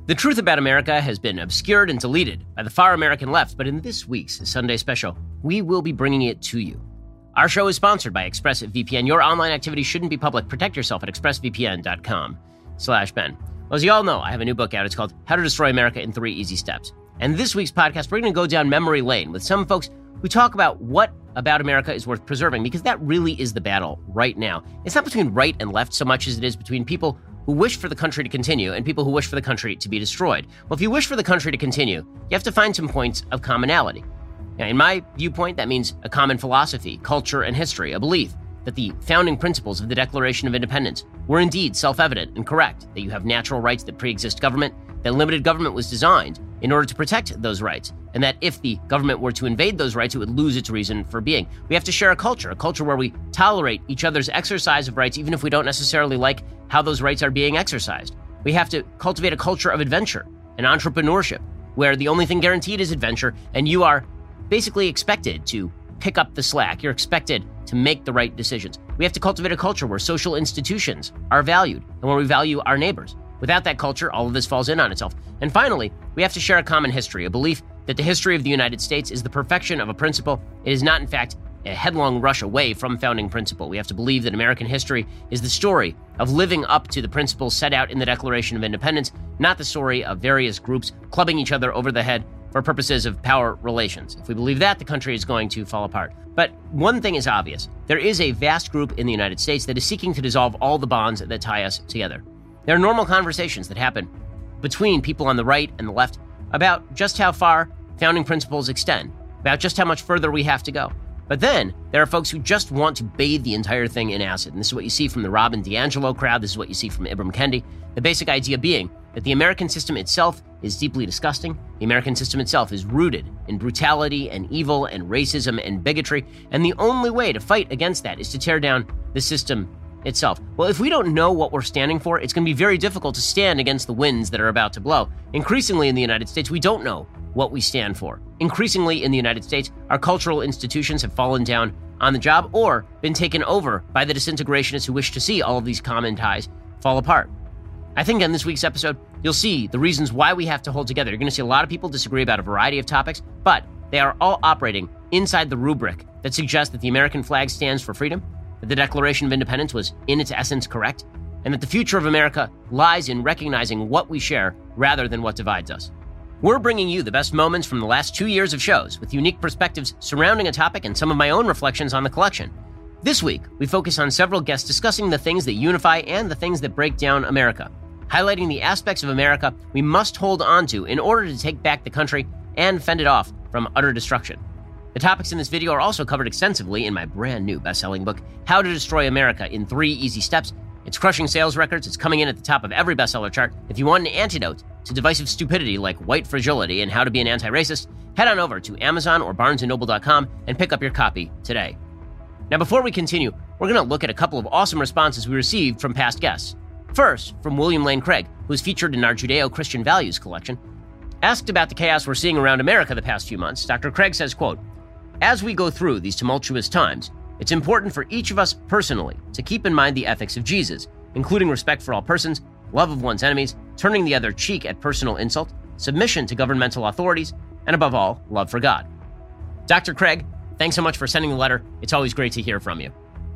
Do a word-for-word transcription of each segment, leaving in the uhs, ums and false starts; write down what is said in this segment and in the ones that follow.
The truth about America has been obscured and deleted by the far American left, but in this week's Sunday special, we will be bringing it to you. Our show is sponsored by ExpressVPN. Your online activity shouldn't be public. Protect yourself at expressvpn.com slash Ben. Well, as you all know, I have a new book out. It's called How to Destroy America in Three Easy Steps. And this week's podcast, we're going to go down memory lane with some folks who talk about what about America is worth preserving, because that really is the battle right now. It's not between right and left so much as it is between people who wish for the country to continue and people who wish for the country to be destroyed. Well, if you wish for the country to continue, you have to find some points of commonality. Now, in my viewpoint, that means a common philosophy, culture, and history, a belief that the founding principles of the Declaration of Independence were indeed self-evident and correct, that you have natural rights that pre-exist government, that limited government was designed in order to protect those rights, and that if the government were to invade those rights, it would lose its reason for being. We have to share a culture, a culture where we tolerate each other's exercise of rights, even if we don't necessarily like how those rights are being exercised. We have to cultivate a culture of adventure and entrepreneurship, where the only thing guaranteed is adventure, and you are basically expected to pick up the slack. You're expected to make the right decisions. We have to cultivate a culture where social institutions are valued and where we value our neighbors. Without that culture, all of this falls in on itself. And finally, we have to share a common history, a belief that the history of the United States is the perfection of a principle. It is not, in fact, a headlong rush away from founding principle. We have to believe that American history is the story of living up to the principles set out in the Declaration of Independence, not the story of various groups clubbing each other over the head for purposes of power relations. If we believe that, the country is going to fall apart. But one thing is obvious. There is a vast group in the United States that is seeking to dissolve all the bonds that tie us together. There are normal conversations that happen between people on the right and the left about just how far founding principles extend, about just how much further we have to go. But then there are folks who just want to bathe the entire thing in acid. And this is what you see from the Robin DiAngelo crowd. This is what you see from Ibram Kendi. The basic idea being that the American system itself is deeply disgusting. The American system itself is rooted in brutality and evil and racism and bigotry. And the only way to fight against that is to tear down the system itself. Well, if we don't know what we're standing for, it's going to be very difficult to stand against the winds that are about to blow. Increasingly in the United States, we don't know what we stand for. Increasingly in the United States, our cultural institutions have fallen down on the job or been taken over by the disintegrationists who wish to see all of these common ties fall apart. I think in this week's episode, you'll see the reasons why we have to hold together. You're going to see a lot of people disagree about a variety of topics, but they are all operating inside the rubric that suggests that the American flag stands for freedom, that the Declaration of Independence was in its essence correct, and that the future of America lies in recognizing what we share rather than what divides us. We're bringing you the best moments from the last two years of shows with unique perspectives surrounding a topic and some of my own reflections on the collection. This week, we focus on several guests discussing the things that unify and the things that break down America, highlighting the aspects of America we must hold on to in order to take back the country and fend it off from utter destruction. The topics in this video are also covered extensively in my brand new best-selling book, How to Destroy America in Three Easy Steps. It's crushing sales records. It's coming in at the top of every bestseller chart. If you want an antidote to divisive stupidity like white fragility and how to be an anti-racist, head on over to Amazon or barnes and noble dot com and pick up your copy today. Now, before we continue, we're going to look at a couple of awesome responses we received from past guests. First, from William Lane Craig, who is featured in our Judeo-Christian Values collection. Asked about the chaos we're seeing around America the past few months, Doctor Craig says, quote, "As we go through these tumultuous times, it's important for each of us personally to keep in mind the ethics of Jesus, including respect for all persons, love of one's enemies, turning the other cheek at personal insult, submission to governmental authorities, and above all, love for God." Doctor Craig, thanks so much for sending the letter. It's always great to hear from you.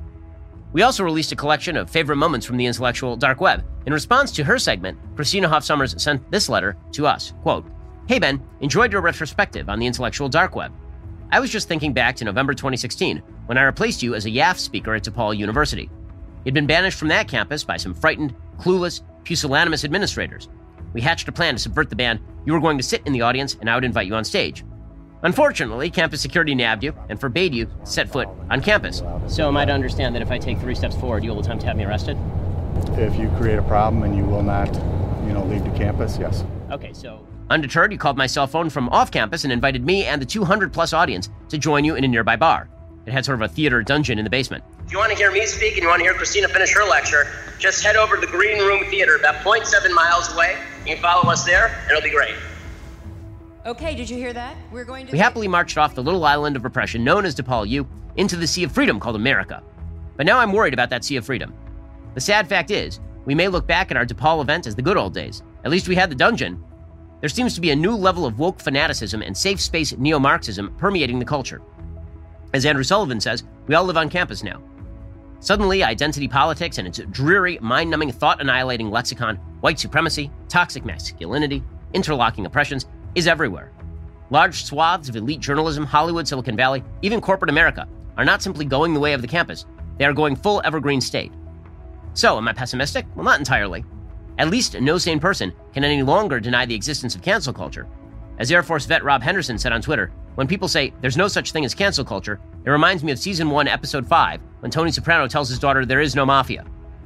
We also released a collection of favorite moments from the intellectual dark web. In response to her segment, Christina Hoff Sommers sent this letter to us. Quote, "Hey Ben, enjoyed your retrospective on the intellectual dark web. I was just thinking back to November twenty sixteen, when I replaced you as a Y A F speaker at DePaul University. You'd been banished from that campus by some frightened, clueless, pusillanimous administrators. We hatched a plan to subvert the ban. You were going to sit in the audience, and I would invite you on stage. Unfortunately, campus security nabbed you and forbade you to set foot on campus. So am I to understand that if I take three steps forward, you will attempt to have me arrested?" If you create a problem and you will not, you know, leave the campus, yes. Okay, so... Undeterred, you called my cell phone from off campus and invited me and the two hundred plus audience to join you in a nearby bar. It had sort of a theater dungeon in the basement. If you want to hear me speak and you want to hear Christina finish her lecture, just head over to the Green Room Theater, about zero point seven miles away. You can follow us there, and it'll be great. Okay, did you hear that? We're going to... We happily marched off the little island of repression known as DePaul U into the sea of freedom called America. But now I'm worried about that sea of freedom. The sad fact is, we may look back at our DePaul event as the good old days, At least we had the dungeon. There seems to be a new level of woke fanaticism and safe space neo-Marxism permeating the culture. As Andrew Sullivan says, we all live on campus now. Suddenly, identity politics and its dreary, mind-numbing, thought-annihilating lexicon, white supremacy, toxic masculinity, interlocking oppressions, is everywhere. Large swaths of elite journalism, Hollywood, Silicon Valley, even corporate America, are not simply going the way of the campus. They are going full evergreen state. So, am I pessimistic? Well, not entirely. At least no sane person can any longer deny the existence of cancel culture. As Air Force vet Rob Henderson said on Twitter, when people say there's no such thing as cancel culture, it reminds me of season one, episode five, when Tony Soprano tells his daughter there is no mafia.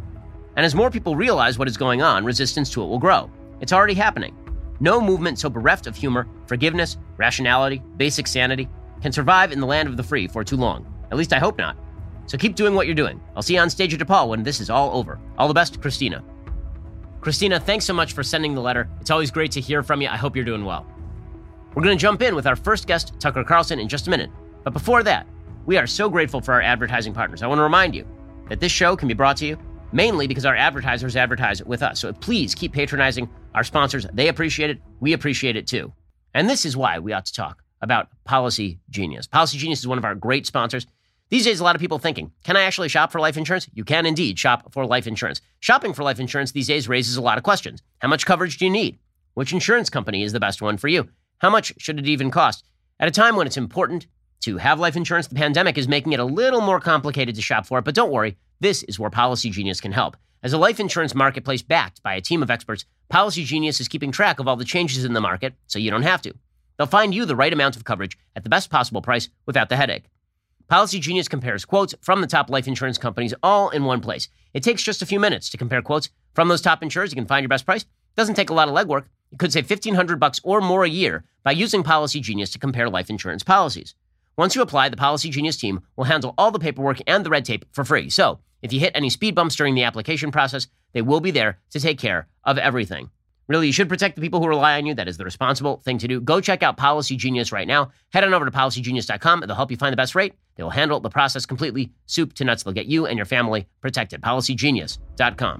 And as more people realize what is going on, resistance to it will grow. It's already happening. No movement so bereft of humor, forgiveness, rationality, basic sanity can survive in the land of the free for too long. At least I hope not. So keep doing what you're doing. I'll see you on stage at DePaul when this is all over. All the best, Christina. Christina, thanks so much for sending the letter. It's always great to hear from you. I hope you're doing well. We're going to jump in with our first guest, Tucker Carlson, in just a minute. But before that, we are so grateful for our advertising partners. I want to remind you that this show can be brought to you mainly because our advertisers advertise with us. So please keep patronizing our sponsors. They appreciate it. We appreciate it too. And this is why we ought to talk about Policy Genius. Policy Genius is one of our great sponsors. These days, a lot of people thinking, can I actually shop for life insurance? You can indeed shop for life insurance. Shopping for life insurance these days raises a lot of questions. How much coverage do you need? Which insurance company is the best one for you? How much should it even cost? At a time when it's important to have life insurance, the pandemic is making it a little more complicated to shop for it. But don't worry, this is where Policy Genius can help. As a life insurance marketplace backed by a team of experts, Policy Genius is keeping track of all the changes in the market so you don't have to. They'll find you the right amount of coverage at the best possible price without the headache. Policy Genius compares quotes from the top life insurance companies all in one place. It takes just a few minutes to compare quotes from those top insurers. You can find your best price. It doesn't take a lot of legwork. You could save fifteen hundred bucks or more a year by using Policy Genius to compare life insurance policies. Once you apply, the Policy Genius team will handle all the paperwork and the red tape for free. So if you hit any speed bumps during the application process, they will be there to take care of everything. Really, you should protect the people who rely on you. That is the responsible thing to do. Go check out Policy Genius right now. Head on over to policy genius dot com. They'll help you find the best rate. They will handle the process completely, soup to nuts. They'll get you and your family protected. policy genius dot com.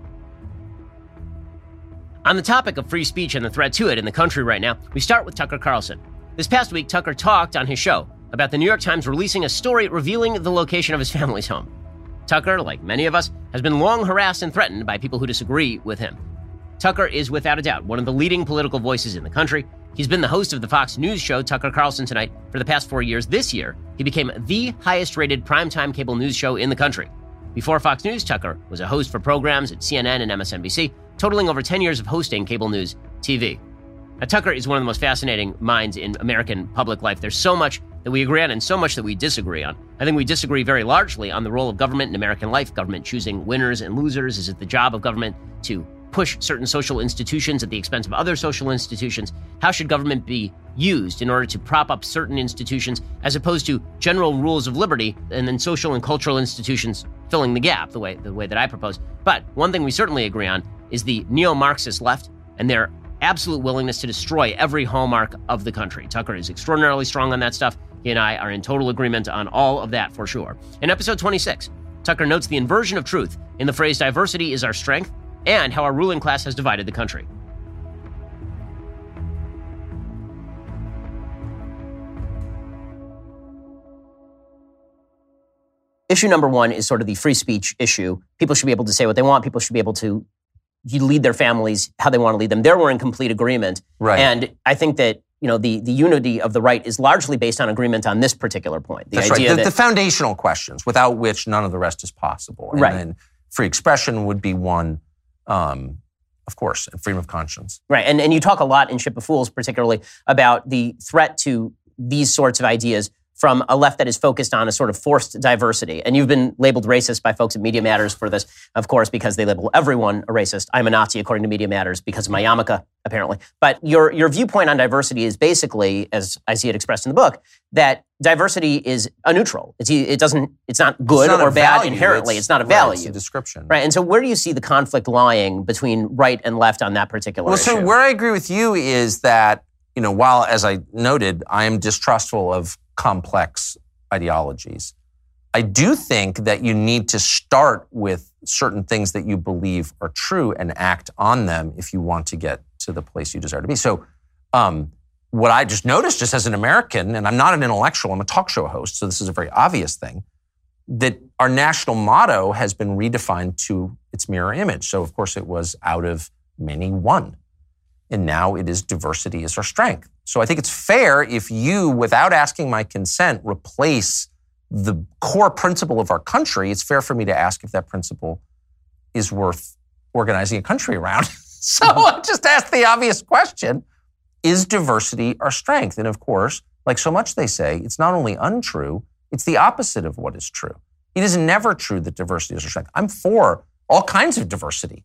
On the topic of free speech and the threat to it in the country right now, we start with Tucker Carlson. This past week, Tucker talked on his show about the New York Times releasing a story revealing the location of his family's home. Tucker, like many of us, has been long harassed and threatened by people who disagree with him. Tucker is without a doubt one of the leading political voices in the country. He's been the host of the Fox News show Tucker Carlson Tonight for the past four years. This year, he became the highest-rated primetime cable news show in the country. Before Fox News, Tucker was a host for programs at C N N and M S N B C, totaling over ten years of hosting cable news T V. Now, Tucker is one of the most fascinating minds in American public life. There's so much that we agree on and so much that we disagree on. I think we disagree very largely on the role of government in American life, government choosing winners and losers. Is it the job of government to push certain social institutions at the expense of other social institutions? How should government be used in order to prop up certain institutions as opposed to general rules of liberty and then social and cultural institutions filling the gap the way the way that I propose? But one thing we certainly agree on is the neo-Marxist left and their absolute willingness to destroy every hallmark of the country. Tucker is extraordinarily strong on that stuff. He and I are in total agreement on all of that for sure. In episode twenty-six, Tucker notes the inversion of truth in the phrase diversity is our strength and how our ruling class has divided the country. Issue number one is sort of the free speech issue. People should be able to say what they want. People should be able to lead their families how they want to lead them. There we're in complete agreement. Right. And I think that, you know, the, the unity of the right is largely based on agreement on this particular point. The That's idea right. The, that, the foundational questions without which none of the rest is possible. And right. then free expression would be one, um, of course, and freedom of conscience. Right. And, and you talk a lot in Ship of Fools, particularly about the threat to these sorts of ideas from a left that is focused on a sort of forced diversity. And you've been labeled racist by folks at Media Matters for this, of course, because they label everyone a racist. I'm a Nazi, according to Media Matters, because of my yarmulke, apparently. But your your viewpoint on diversity is basically, as I see it expressed in the book, that diversity is a neutral. It's, it doesn't, it's not good it's not or bad value. inherently. It's, it's not a right, value. It's a description. Right. And so where do you see the conflict lying between right and left on that particular well, issue? Well, so where I agree with you is that, you know, while, as I noted, I am distrustful of complex ideologies, I do think that you need to start with certain things that you believe are true and act on them if you want to get to the place you desire to be. So um, what I just noticed, just as an American, and I'm not an intellectual, I'm a talk show host, so this is a very obvious thing, that our national motto has been redefined to its mirror image. So of course it was out of many, one. And now it is diversity is our strength. So I think it's fair if you, without asking my consent, replace the core principle of our country, it's fair for me to ask if that principle is worth organizing a country around. So I just asked the obvious question, is diversity our strength? And of course, like so much they say, it's not only untrue, it's the opposite of what is true. It is never true that diversity is our strength. I'm for all kinds of diversity,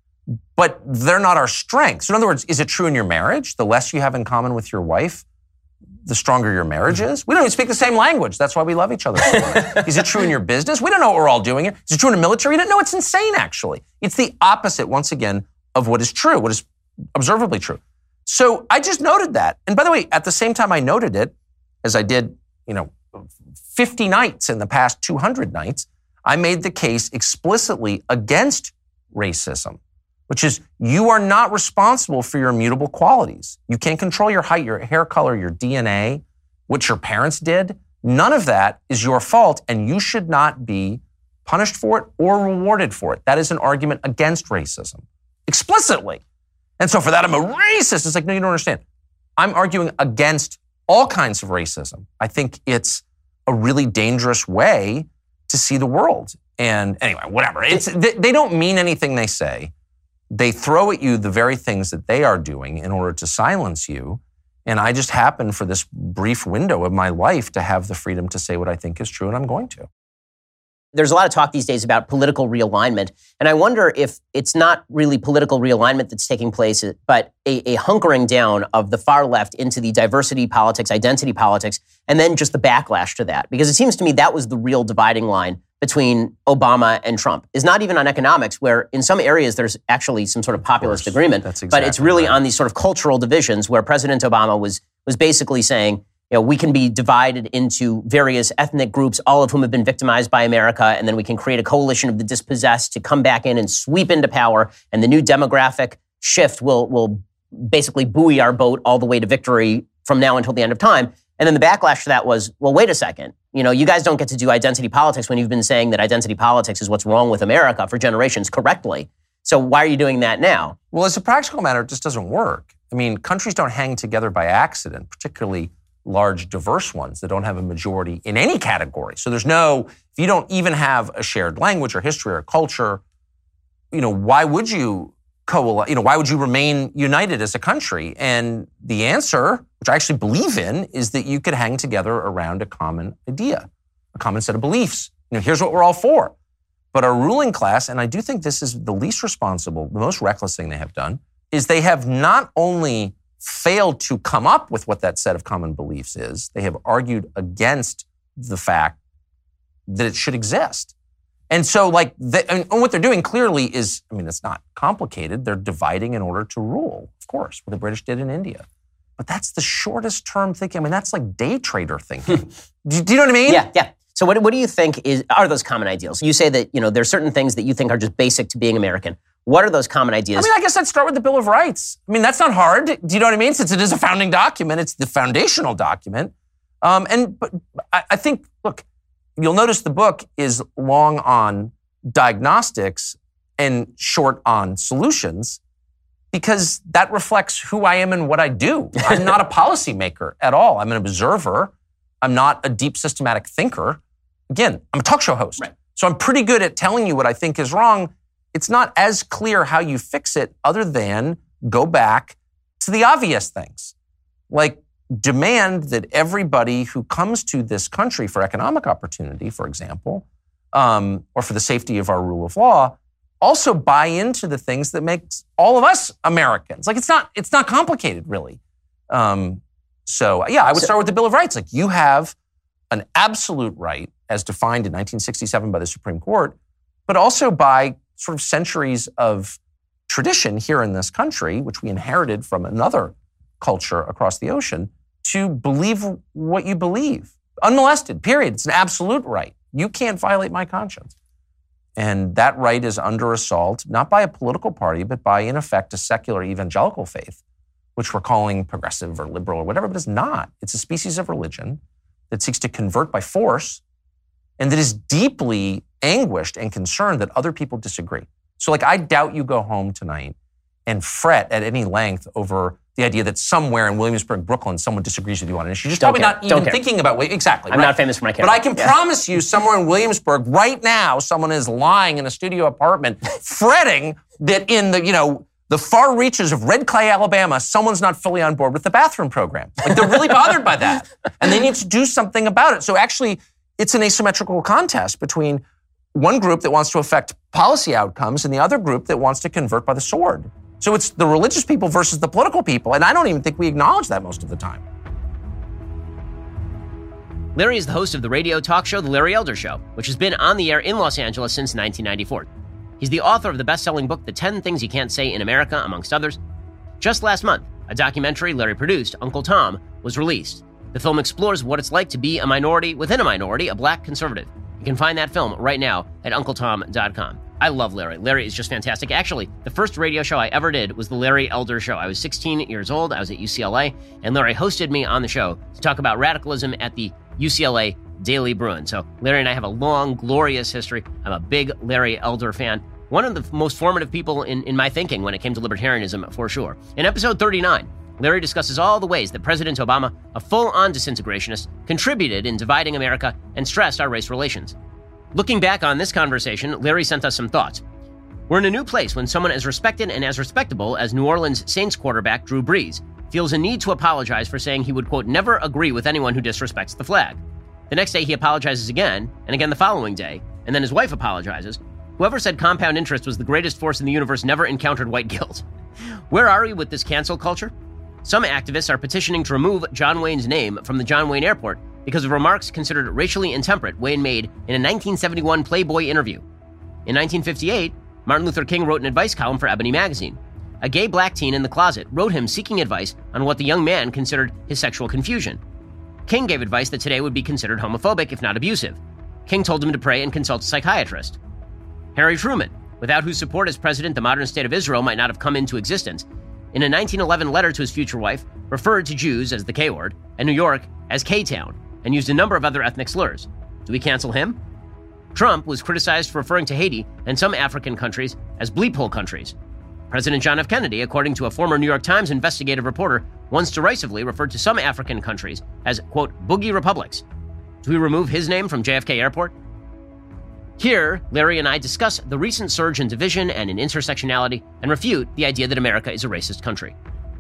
but they're not our strength. So in other words, is it true in your marriage? The less you have in common with your wife, the stronger your marriage is? We don't even speak the same language. That's why we love each other so much. Is it true in your business? We don't know what we're all doing here. Is it true in the military? No, it's insane, actually. It's the opposite, once again, of what is true, what is observably true. So I just noted that. And by the way, at the same time I noted it, as I did, you know, fifty nights in the past two hundred nights, I made the case explicitly against racism, which is you are not responsible for your immutable qualities. You can't control your height, your hair color, your D N A, what your parents did. None of that is your fault, and you should not be punished for it or rewarded for it. That is an argument against racism, explicitly. And so for that, I'm a racist. It's like, no, you don't understand. I'm arguing against all kinds of racism. I think it's a really dangerous way to see the world. And anyway, whatever. It's, they, they don't mean anything they say. They throw at you the very things that they are doing in order to silence you. And I just happen for this brief window of my life to have the freedom to say what I think is true, and I'm going to. There's a lot of talk these days about political realignment. And I wonder if it's not really political realignment that's taking place, but a, a hunkering down of the far left into the diversity politics, identity politics, and then just the backlash to that. Because it seems to me that was the real dividing line between Obama and Trump, is not even on economics, where in some areas there's actually some sort of populist of agreement, That's exactly but it's really right. on these sort of cultural divisions where President Obama was was basically saying, you know, we can be divided into various ethnic groups, all of whom have been victimized by America, and then we can create a coalition of the dispossessed to come back in and sweep into power, and the new demographic shift will will basically buoy our boat all the way to victory from now until the end of time. And then the backlash to that was, well, wait a second. You know, you guys don't get to do identity politics when you've been saying that identity politics is what's wrong with America for generations correctly. So why are you doing that now? Well, as a practical matter, it just doesn't work. I mean, countries don't hang together by accident, particularly large, diverse ones that don't have a majority in any category. So there's no, if you don't even have a shared language or history or culture, you know, why would you coalesce, you know, why would you remain united as a country? And the answer, which I actually believe in, is that you could hang together around a common idea, a common set of beliefs. You know, here's what we're all for. But our ruling class, and I do think this is the least responsible, the most reckless thing they have done, is they have not only failed to come up with what that set of common beliefs is, they have argued against the fact that it should exist. And so, like, they, and what they're doing clearly is, I mean, it's not complicated. They're dividing in order to rule, of course, what the British did in India. But that's the shortest term thinking. I mean, that's like day trader thinking. do, do you know what I mean? Yeah, yeah. So what, what do you think is are those common ideals? You say that, you know, there's certain things that you think are just basic to being American. What are those common ideas? I mean, I guess I'd start with the Bill of Rights. I mean, that's not hard. Do you know what I mean? Since it is a founding document, it's the foundational document. Um, and but I, I think, look, you'll notice the book is long on diagnostics and short on solutions because that reflects who I am and what I do. I'm not a policymaker at all. I'm an observer. I'm not a deep systematic thinker. Again, I'm a talk show host. Right. So I'm pretty good at telling you what I think is wrong. It's not as clear how you fix it other than go back to the obvious things. Like demand that everybody who comes to this country for economic opportunity, for example, um, or for the safety of our rule of law, also buy into the things that makes all of us Americans. Like it's not, it's not complicated, really. Um, so yeah, I would start with the Bill of Rights. Like you have an absolute right, as defined in nineteen sixty-seven by the Supreme Court, but also by sort of centuries of tradition here in this country, which we inherited from another culture across the ocean, to believe what you believe. Unmolested, period. It's an absolute right. You can't violate my conscience. And that right is under assault, not by a political party, but by, in effect, a secular evangelical faith, which we're calling progressive or liberal or whatever, but it's not. It's a species of religion that seeks to convert by force and that is deeply anguished and concerned that other people disagree. So, like, I doubt you go home tonight and fret at any length over the idea that somewhere in Williamsburg, Brooklyn, someone disagrees with you on an issue. You're just Don't probably care. not Don't even care. thinking about, wait, exactly. I'm right? not famous for my care. But I can Yeah. promise you somewhere in Williamsburg right now, someone is lying in a studio apartment fretting that in the, you know, the far reaches of Red Clay, Alabama, someone's not fully on board with the bathroom program. Like, they're really bothered by that. And they need to do something about it. So actually, it's an asymmetrical contest between one group that wants to affect policy outcomes and the other group that wants to convert by the sword. So it's the religious people versus the political people, and I don't even think we acknowledge that most of the time. Larry is the host of the radio talk show The Larry Elder Show, which has been on the air in Los Angeles since nineteen ninety-four. He's the author of the best-selling book, The ten Things You Can't Say in America, amongst others. Just last month, a documentary Larry produced, Uncle Tom, was released. The film explores what it's like to be a minority within a minority, a black conservative. You can find that film right now at uncle tom dot com. I love Larry. Larry is just fantastic. Actually, the first radio show I ever did was the Larry Elder Show. I was sixteen years old. I was at U C L A, and Larry hosted me on the show to talk about radicalism at the U C L A Daily Bruin. So Larry and I have a long, glorious history. I'm a big Larry Elder fan. One of the most formative people in, in my thinking when it came to libertarianism, for sure. In episode thirty-nine, Larry discusses all the ways that President Obama, a full-on disintegrationist, contributed in dividing America and stressed our race relations. Looking back on this conversation, Larry sent us some thoughts. We're in a new place when someone as respected and as respectable as New Orleans Saints quarterback Drew Brees feels a need to apologize for saying he would, quote, never agree with anyone who disrespects the flag. The next day he apologizes again, and again the following day, and then his wife apologizes. Whoever said compound interest was the greatest force in the universe never encountered white guilt. Where are we with this cancel culture? Some activists are petitioning to remove John Wayne's name from the John Wayne Airport because of remarks considered racially intemperate Wayne made in a nineteen seventy-one Playboy interview. In nineteen fifty-eight, Martin Luther King wrote an advice column for Ebony magazine. A gay black teen in the closet wrote him seeking advice on what the young man considered his sexual confusion. King gave advice that today would be considered homophobic, if not abusive. King told him to pray and consult a psychiatrist. Harry Truman, without whose support as president the modern state of Israel might not have come into existence, in a nineteen eleven letter to his future wife, referred to Jews as the K-word and New York as K-Town, and used a number of other ethnic slurs. Do we cancel him? Trump was criticized for referring to Haiti and some African countries as bleep hole countries. President John F. Kennedy, according to a former New York Times investigative reporter, once derisively referred to some African countries as, quote, boogie republics. Do we remove his name from J F K Airport? Here, Larry and I discuss the recent surge in division and in intersectionality and refute the idea that America is a racist country.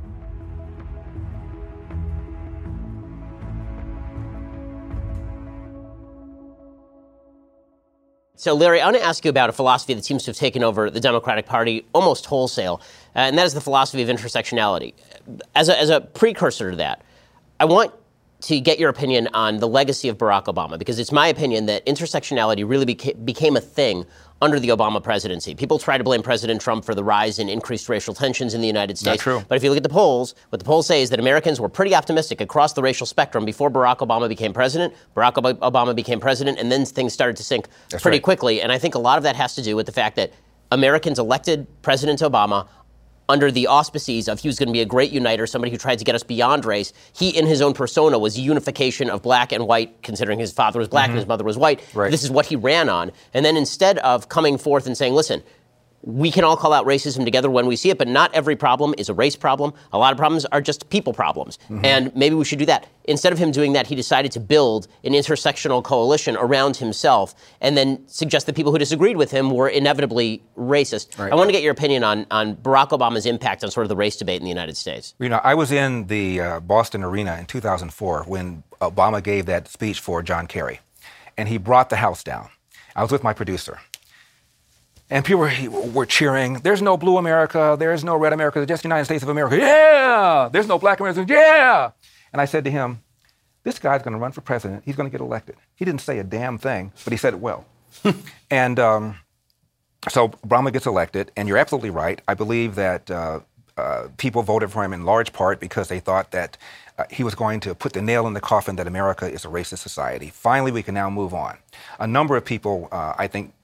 So, Larry, I want to ask you about a philosophy that seems to have taken over the Democratic Party almost wholesale, uh, and that is the philosophy of intersectionality. As a, as a precursor to that, I want to get your opinion on the legacy of Barack Obama, because it's my opinion that intersectionality really beca- became a thing under the Obama presidency. People try to blame President Trump for the rise in increased racial tensions in the United States. Not true. But if you look at the polls, what the polls say is that Americans were pretty optimistic across the racial spectrum before Barack Obama became president. Barack Ob- Obama became president, and then things started to sink That's pretty right. quickly. And I think a lot of that has to do with the fact that Americans elected President Obama under the auspices of he was going to be a great uniter, somebody who tried to get us beyond race. He, in his own persona, was a unification of black and white, considering his father was black mm-hmm. and his mother was white. Right. This is what he ran on. And then instead of coming forth and saying, listen, we can all call out racism together when we see it, but not every problem is a race problem. A lot of problems are just people problems. Mm-hmm. And maybe we should do that. Instead of him doing that, he decided to build an intersectional coalition around himself and then suggest that people who disagreed with him were inevitably racist. Right. I want to get your opinion on, on Barack Obama's impact on sort of the race debate in the United States. You know, I was in the uh, Boston Arena in two thousand four when Obama gave that speech for John Kerry, and he brought the house down. I was with my producer. And people were, were cheering, there's no blue America, there's no red America, there's just the United States of America. Yeah! There's no black America. Yeah! And I said to him, this guy's going to run for president. He's going to get elected. He didn't say a damn thing, but he said it well. and um, so Obama gets elected, and you're absolutely right. I believe that uh, uh, people voted for him in large part because they thought that uh, he was going to put the nail in the coffin that America is a racist society. Finally, we can now move on. A number of people, uh, I think,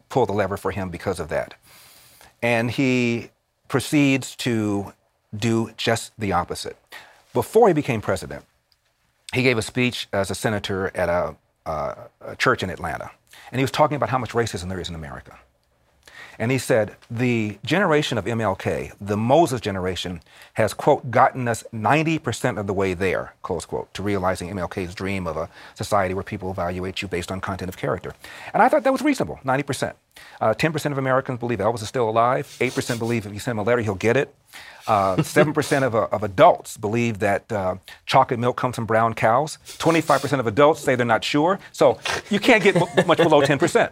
pull the lever for him because of that. And he proceeds to do just the opposite. Before he became president, he gave a speech as a senator at a, uh, a church in Atlanta. And he was talking about how much racism there is in America. And he said, the generation of M L K, the Moses generation, has, quote, gotten us ninety percent of the way there, close quote, to realizing M L K's dream of a society where people evaluate you based on content of character. And I thought that was reasonable, ninety percent. Uh, ten percent of Americans believe Elvis is still alive. eight percent believe if you send him a letter, he'll get it. Uh, seven percent of, uh, of adults believe that uh, chocolate milk comes from brown cows. twenty-five percent of adults say they're not sure. So you can't get m- much below ten percent.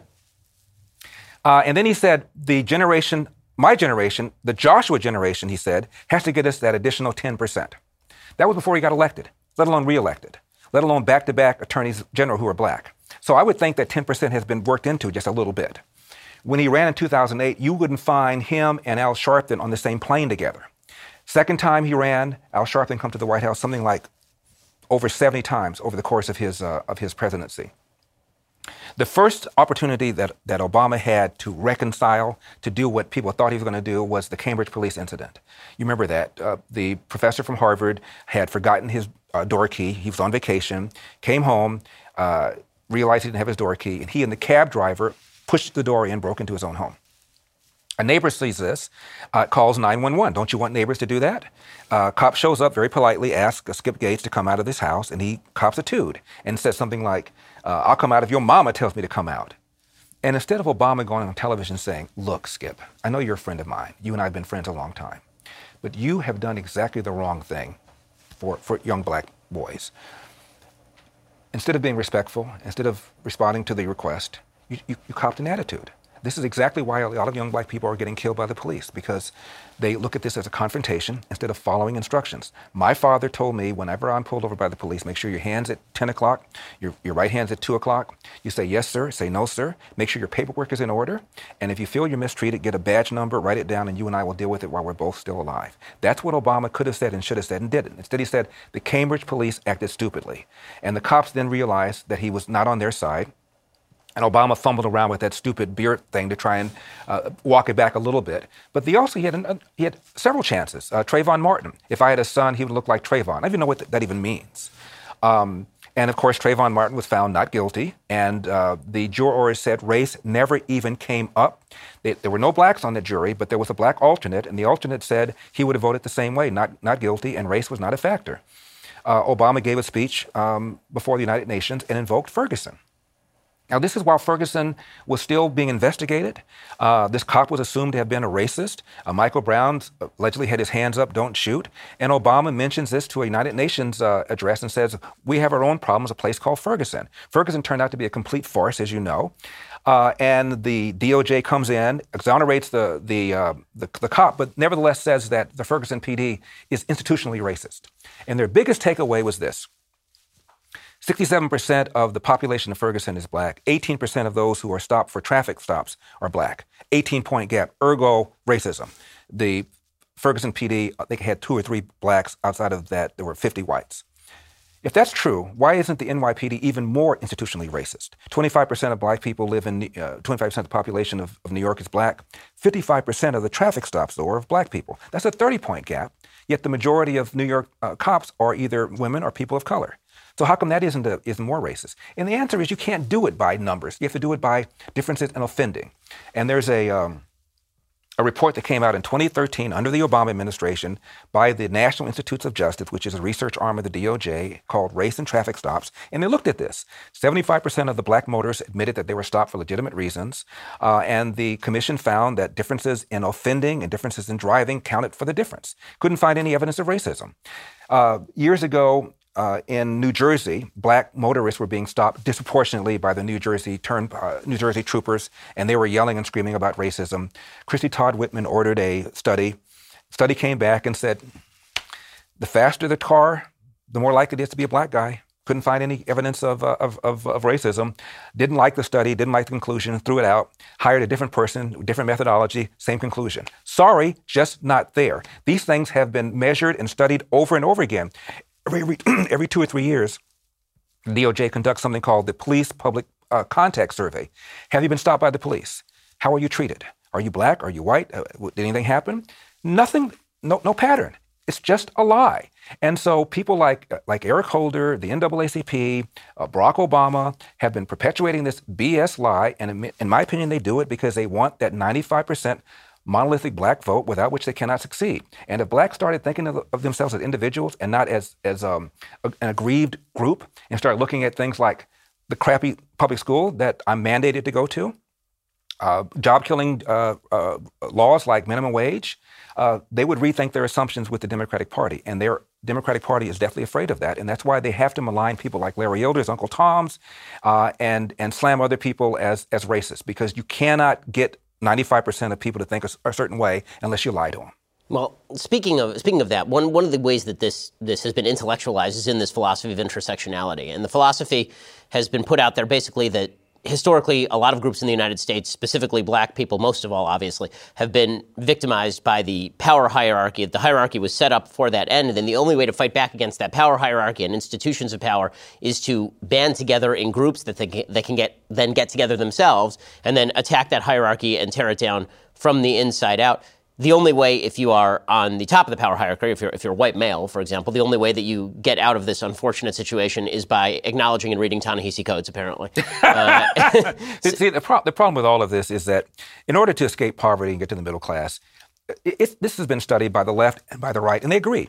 Uh, and then he said, the generation, my generation, the Joshua generation, he said, has to get us that additional ten percent. That was before he got elected, let alone reelected, let alone back-to-back attorneys general who are black. So I would think that ten percent has been worked into just a little bit. When he ran in two thousand eight, you wouldn't find him and Al Sharpton on the same plane together. Second time he ran, Al Sharpton come to the White House something like over seventy times over the course of his, uh, of his presidency. The first opportunity that, that Obama had to reconcile, to do what people thought he was going to do, was the Cambridge police incident. You remember that. Uh, the professor from Harvard had forgotten his uh, door key. He was on vacation, came home, uh, realized he didn't have his door key, and he and the cab driver pushed the door in, broke into his own home. A neighbor sees this, uh, calls nine one one. Don't you want neighbors to do that? Uh, cop shows up, very politely asks Skip Gates to come out of this house, and he cops a tood and says something like, uh, I'll come out if your mama tells me to come out. And instead of Obama going on television saying, look, Skip, I know you're a friend of mine. You and I have been friends a long time. But you have done exactly the wrong thing for, for young black boys. Instead of being respectful, instead of responding to the request, you, you, you copped an attitude. This is exactly why a lot of young black people are getting killed by the police, because they look at this as a confrontation instead of following instructions. My father told me whenever I'm pulled over by the police, make sure your hand's at ten o'clock, your, your right hand's at two o'clock. You say yes, sir, say no, sir. Make sure your paperwork is in order. And if you feel you're mistreated, get a badge number, write it down, and you and I will deal with it while we're both still alive. That's what Obama could have said and should have said and didn't. Instead, he said the Cambridge police acted stupidly. And the cops then realized that he was not on their side. And Obama fumbled around with that stupid beard thing to try and uh, walk it back a little bit. But the, also, he had, an, uh, he had several chances. Uh, Trayvon Martin. If I had a son, he would look like Trayvon. I don't even know what th- that even means. Um, and of course, Trayvon Martin was found not guilty. And uh, the jurors said race never even came up. They, there were no blacks on the jury, but there was a black alternate. And the alternate said he would have voted the same way, not, not guilty, and race was not a factor. Uh, Obama gave a speech um, before the United Nations and invoked Ferguson. Now, this is while Ferguson was still being investigated. Uh, this cop was assumed to have been a racist. Uh, Michael Brown allegedly had his hands up, don't shoot. And Obama mentions this to a United Nations uh, address and says, we have our own problems, a place called Ferguson. Ferguson turned out to be a complete farce, as you know. Uh, and the D O J comes in, exonerates the, the, uh, the, the cop, but nevertheless says that the Ferguson P D is institutionally racist. And their biggest takeaway was this. sixty-seven percent of the population of Ferguson is black. eighteen percent of those who are stopped for traffic stops are black. eighteen-point gap, ergo racism. The Ferguson P D, they had two or three blacks. Outside of that, there were fifty whites. If that's true, why isn't the N Y P D even more institutionally racist? twenty-five percent of black people live in, uh, twenty-five percent of the population of, of New York is black. fifty-five percent of the traffic stops, though, are of black people. That's a thirty-point gap, yet the majority of New York uh, cops are either women or people of color. So how come that isn't, a, isn't more racist? And the answer is you can't do it by numbers. You have to do it by differences in offending. And there's a, um, a report that came out in twenty thirteen under the Obama administration by the National Institutes of Justice, which is a research arm of the D O J, called Race and Traffic Stops. And they looked at this. seventy-five percent of the black motorists admitted that they were stopped for legitimate reasons. Uh, and the commission found that differences in offending and differences in driving counted for the difference. Couldn't find any evidence of racism. Uh, years ago, Uh, in New Jersey, black motorists were being stopped disproportionately by the New Jersey turn, uh, New Jersey troopers, and they were yelling and screaming about racism. Christy Todd Whitman ordered a study. Study came back and said, the faster the car, the more likely it is to be a black guy. Couldn't find any evidence of, uh, of, of, of racism. Didn't like the study, didn't like the conclusion, threw it out, hired a different person, different methodology, same conclusion. Sorry, just not there. These things have been measured and studied over and over again. Every, every two or three years, the D O J conducts something called the Police Public uh, Contact Survey. Have you been stopped by the police? How are you treated? Are you black? Are you white? Uh, did anything happen? Nothing, no, no pattern. It's just a lie. And so people like like Eric Holder, the N double A C P, uh, Barack Obama have been perpetuating this B S lie. And in, in my opinion, they do it because they want that ninety-five percent monolithic black vote without which they cannot succeed. And if blacks started thinking of, of themselves as individuals and not as, as um, a, an aggrieved group and start looking at things like the crappy public school that I'm mandated to go to, uh, job-killing uh, uh, laws like minimum wage, uh, they would rethink their assumptions with the Democratic Party. And their Democratic Party is definitely afraid of that. And that's why they have to malign people like Larry Elder's Uncle Tom's uh, and, and slam other people as, as racist, because you cannot get ninety-five percent of people to think a, a certain way unless you lie to them. Well, speaking of speaking of that, one one of the ways that this this has been intellectualized is in this philosophy of intersectionality. And the philosophy has been put out there basically that historically a lot of groups in the United States, specifically black people, most of all, obviously, have been victimized by the power hierarchy. The hierarchy was set up for that end, and then the only way to fight back against that power hierarchy and institutions of power is to band together in groups that they can, that can get then get together themselves and then attack that hierarchy and tear it down from the inside out. The only way, if you are on the top of the power hierarchy, if you're if you're a white male, for example, the only way that you get out of this unfortunate situation is by acknowledging and reading Ta-Nehisi Coates, apparently. Uh, See, the, pro- the problem with all of this is that in order to escape poverty and get to the middle class, it, it, this has been studied by the left and by the right, and they agree.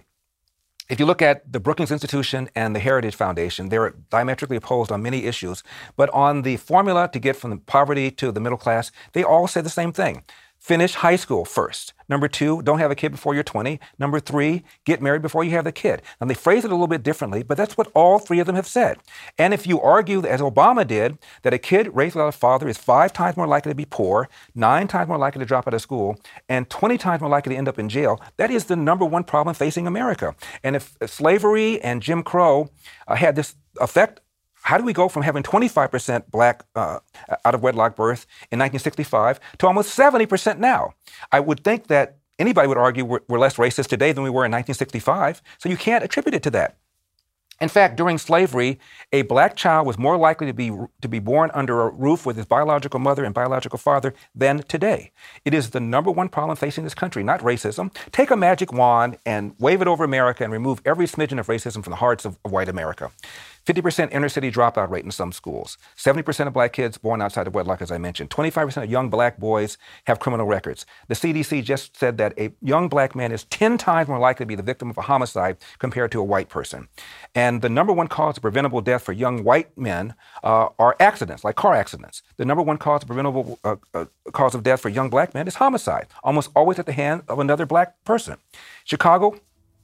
If you look at the Brookings Institution and the Heritage Foundation, they're diametrically opposed on many issues. But on the formula to get from the poverty to the middle class, they all say the same thing. Finish high school first. Number two, don't have a kid before you're twenty. Number three, get married before you have the kid. Now, they phrase it a little bit differently, but that's what all three of them have said. And if you argue, as Obama did, that a kid raised without a father is five times more likely to be poor, nine times more likely to drop out of school, and twenty times more likely to end up in jail, that is the number one problem facing America. And if slavery and Jim Crow uh, had this effect, how do we go from having twenty-five percent black uh, out-of-wedlock birth in nineteen sixty-five to almost seventy percent now? I would think that anybody would argue we're, we're less racist today than we were in nineteen sixty-five, so you can't attribute it to that. In fact, during slavery, a black child was more likely to be to be born under a roof with his biological mother and biological father than today. It is the number one problem facing this country, not racism. Take a magic wand and wave it over America and remove every smidgen of racism from the hearts of, of white America. fifty percent inner city dropout rate in some schools. seventy percent of black kids born outside of wedlock, as I mentioned. twenty-five percent of young black boys have criminal records. The C D C just said that a young black man is ten times more likely to be the victim of a homicide compared to a white person. And the number one cause of preventable death for young white men uh, are accidents, like car accidents. The number one cause of preventable uh, uh, cause of death for young black men is homicide, almost always at the hand of another black person. Chicago,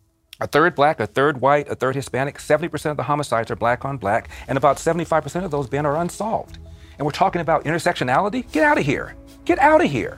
a third black, a third white, a third Hispanic, seventy percent of the homicides are black on black, and about seventy-five percent of those, Ben, are unsolved. And we're talking about intersectionality? Get out of here. Get out of here.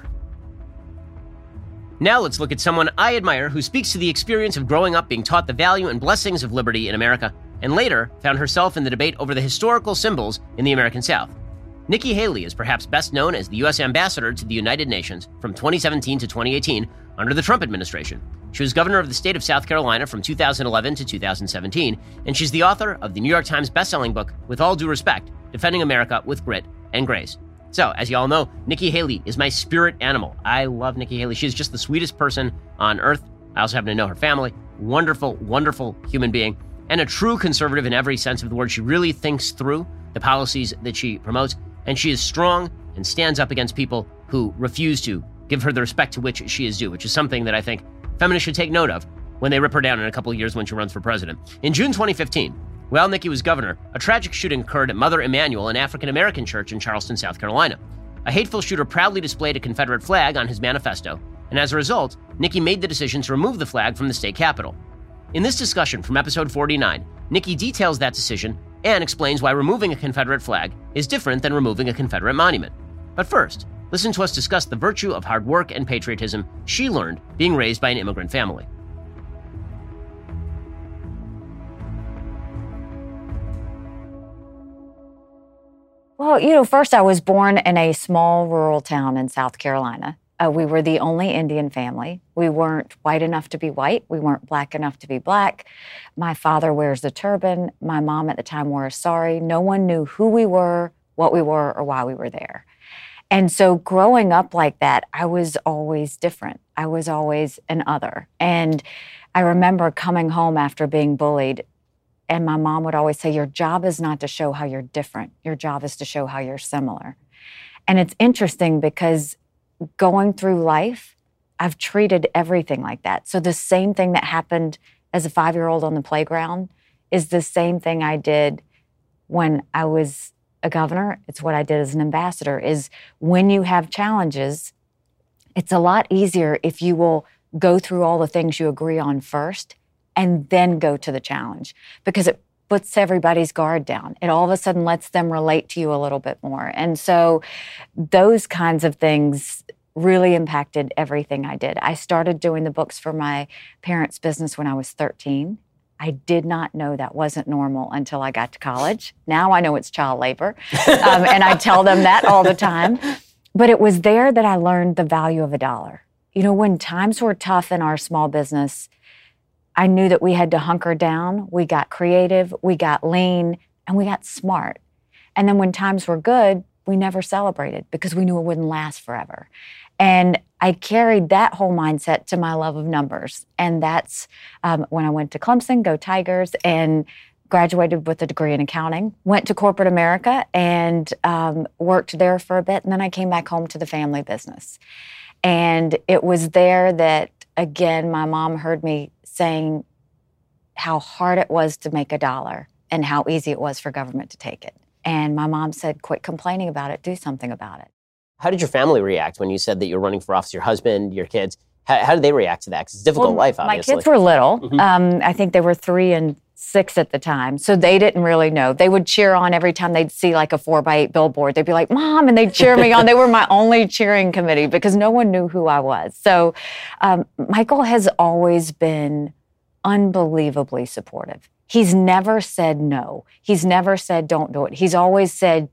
Now let's look at someone I admire who speaks to the experience of growing up being taught the value and blessings of liberty in America, and later found herself in the debate over the historical symbols in the American South. Nikki Haley is perhaps best known as the U S ambassador to the United Nations from twenty seventeen to twenty eighteen under the Trump administration. She was governor of the state of South Carolina from two thousand eleven to two thousand seventeen, and she's the author of the New York Times bestselling book, With All Due Respect, Defending America with Grit and Grace. So, as you all know, Nikki Haley is my spirit animal. I love Nikki Haley. She's just the sweetest person on earth. I also happen to know her family. Wonderful, wonderful human being, and a true conservative in every sense of the word. She really thinks through the policies that she promotes, and she is strong and stands up against people who refuse to give her the respect to which she is due, which is something that I think feminists should take note of when they rip her down in a couple of years when she runs for president. In June twenty fifteen, while Nikki was governor, a tragic shooting occurred at Mother Emanuel, an African-American church in Charleston, South Carolina. A hateful shooter proudly displayed a Confederate flag on his manifesto, and as a result, Nikki made the decision to remove the flag from the state capitol. In this discussion from episode forty-nine, Nikki details that decision and explains why removing a Confederate flag is different than removing a Confederate monument. But first, listen to us discuss the virtue of hard work and patriotism she learned being raised by an immigrant family. Well, you know, first I was born in a small rural town in South Carolina. Uh, we were the only Indian family. We weren't white enough to be white. We weren't black enough to be black. My father wears a turban. My mom at the time wore a sari. No one knew who we were, what we were, or why we were there. And so growing up like that, I was always different. I was always an other. And I remember coming home after being bullied, and my mom would always say, your job is not to show how you're different. Your job is to show how you're similar. And it's interesting because going through life, I've treated everything like that. So the same thing that happened as a five-year-old on the playground is the same thing I did when I was a governor. It's what I did as an ambassador, is when you have challenges, it's a lot easier if you will go through all the things you agree on first and then go to the challenge, because it puts everybody's guard down. It all of a sudden lets them relate to you a little bit more. And so those kinds of things really impacted everything I did. I started doing the books for my parents' business when I was thirteen. I did not know that wasn't normal until I got to college. Now I know it's child labor, um, and I tell them that all the time. But it was there that I learned the value of a dollar. You know, when times were tough in our small business, I knew that we had to hunker down. We got creative, we got lean, and we got smart. And then when times were good, we never celebrated because we knew it wouldn't last forever. And I carried that whole mindset to my love of numbers. And that's um, when I went to Clemson, go Tigers, and graduated with a degree in accounting. Went to corporate America and um, worked there for a bit. And then I came back home to the family business. And it was there that, again, my mom heard me saying how hard it was to make a dollar and how easy it was for government to take it. And my mom said, quit complaining about it, do something about it. How did your family react when you said that you were running for office? Your husband, your kids, how, how did they react to that? Because it's a difficult well, life, obviously. My kids were little. Mm-hmm. Um, I think they were three and six at the time. So they didn't really know. They would cheer on every time they'd see like a four by eight billboard. They'd be like, Mom, and they'd cheer me on. They were my only cheering committee because no one knew who I was. So um, Michael has always been unbelievably supportive. He's never said no. He's never said don't do it. He's always said,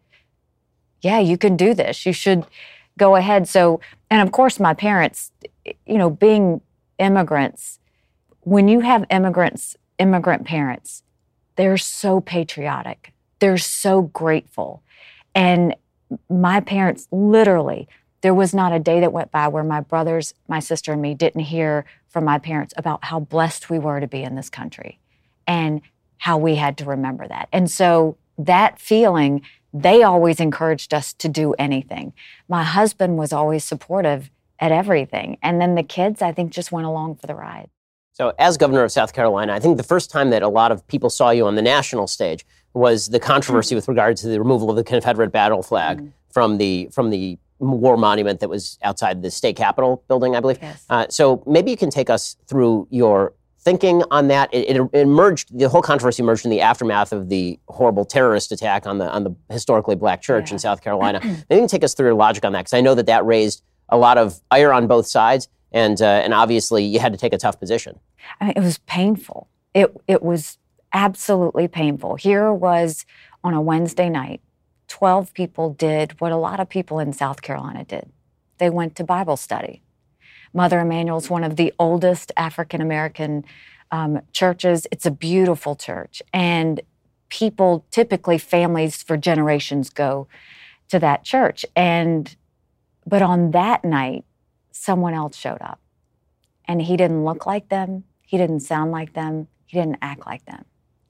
yeah, you can do this. You should go ahead. So, and of course, my parents, you know, being immigrants, when you have immigrants, immigrant parents, they're so patriotic. They're so grateful. And my parents, literally, there was not a day that went by where my brothers, my sister, and me didn't hear from my parents about how blessed we were to be in this country and how we had to remember that. And so that feeling, they always encouraged us to do anything. My husband was always supportive at everything. And then the kids, I think, just went along for the ride. So as governor of South Carolina, I think the first time that a lot of people saw you on the national stage was the controversy mm-hmm. with regard to the removal of the Confederate battle flag mm-hmm. from the from the war monument that was outside the state capitol building, I believe. Yes. Uh, so maybe you can take us through your thinking on that. It, it emerged, the whole controversy emerged in the aftermath of the horrible terrorist attack on the on the historically black church yeah. in South Carolina. Maybe you can take us through your logic on that, because I know that that raised a lot of ire on both sides, and uh, and obviously you had to take a tough position. I mean, it was painful. It it was absolutely painful. Here was on a Wednesday night, twelve people did what a lot of people in South Carolina did. They went to Bible study. Mother Emanuel's one of the oldest African-American um, churches. It's a beautiful church. And people, typically families for generations, go to that church. And but on that night, someone else showed up. And he didn't look like them. He didn't sound like them. He didn't act like them.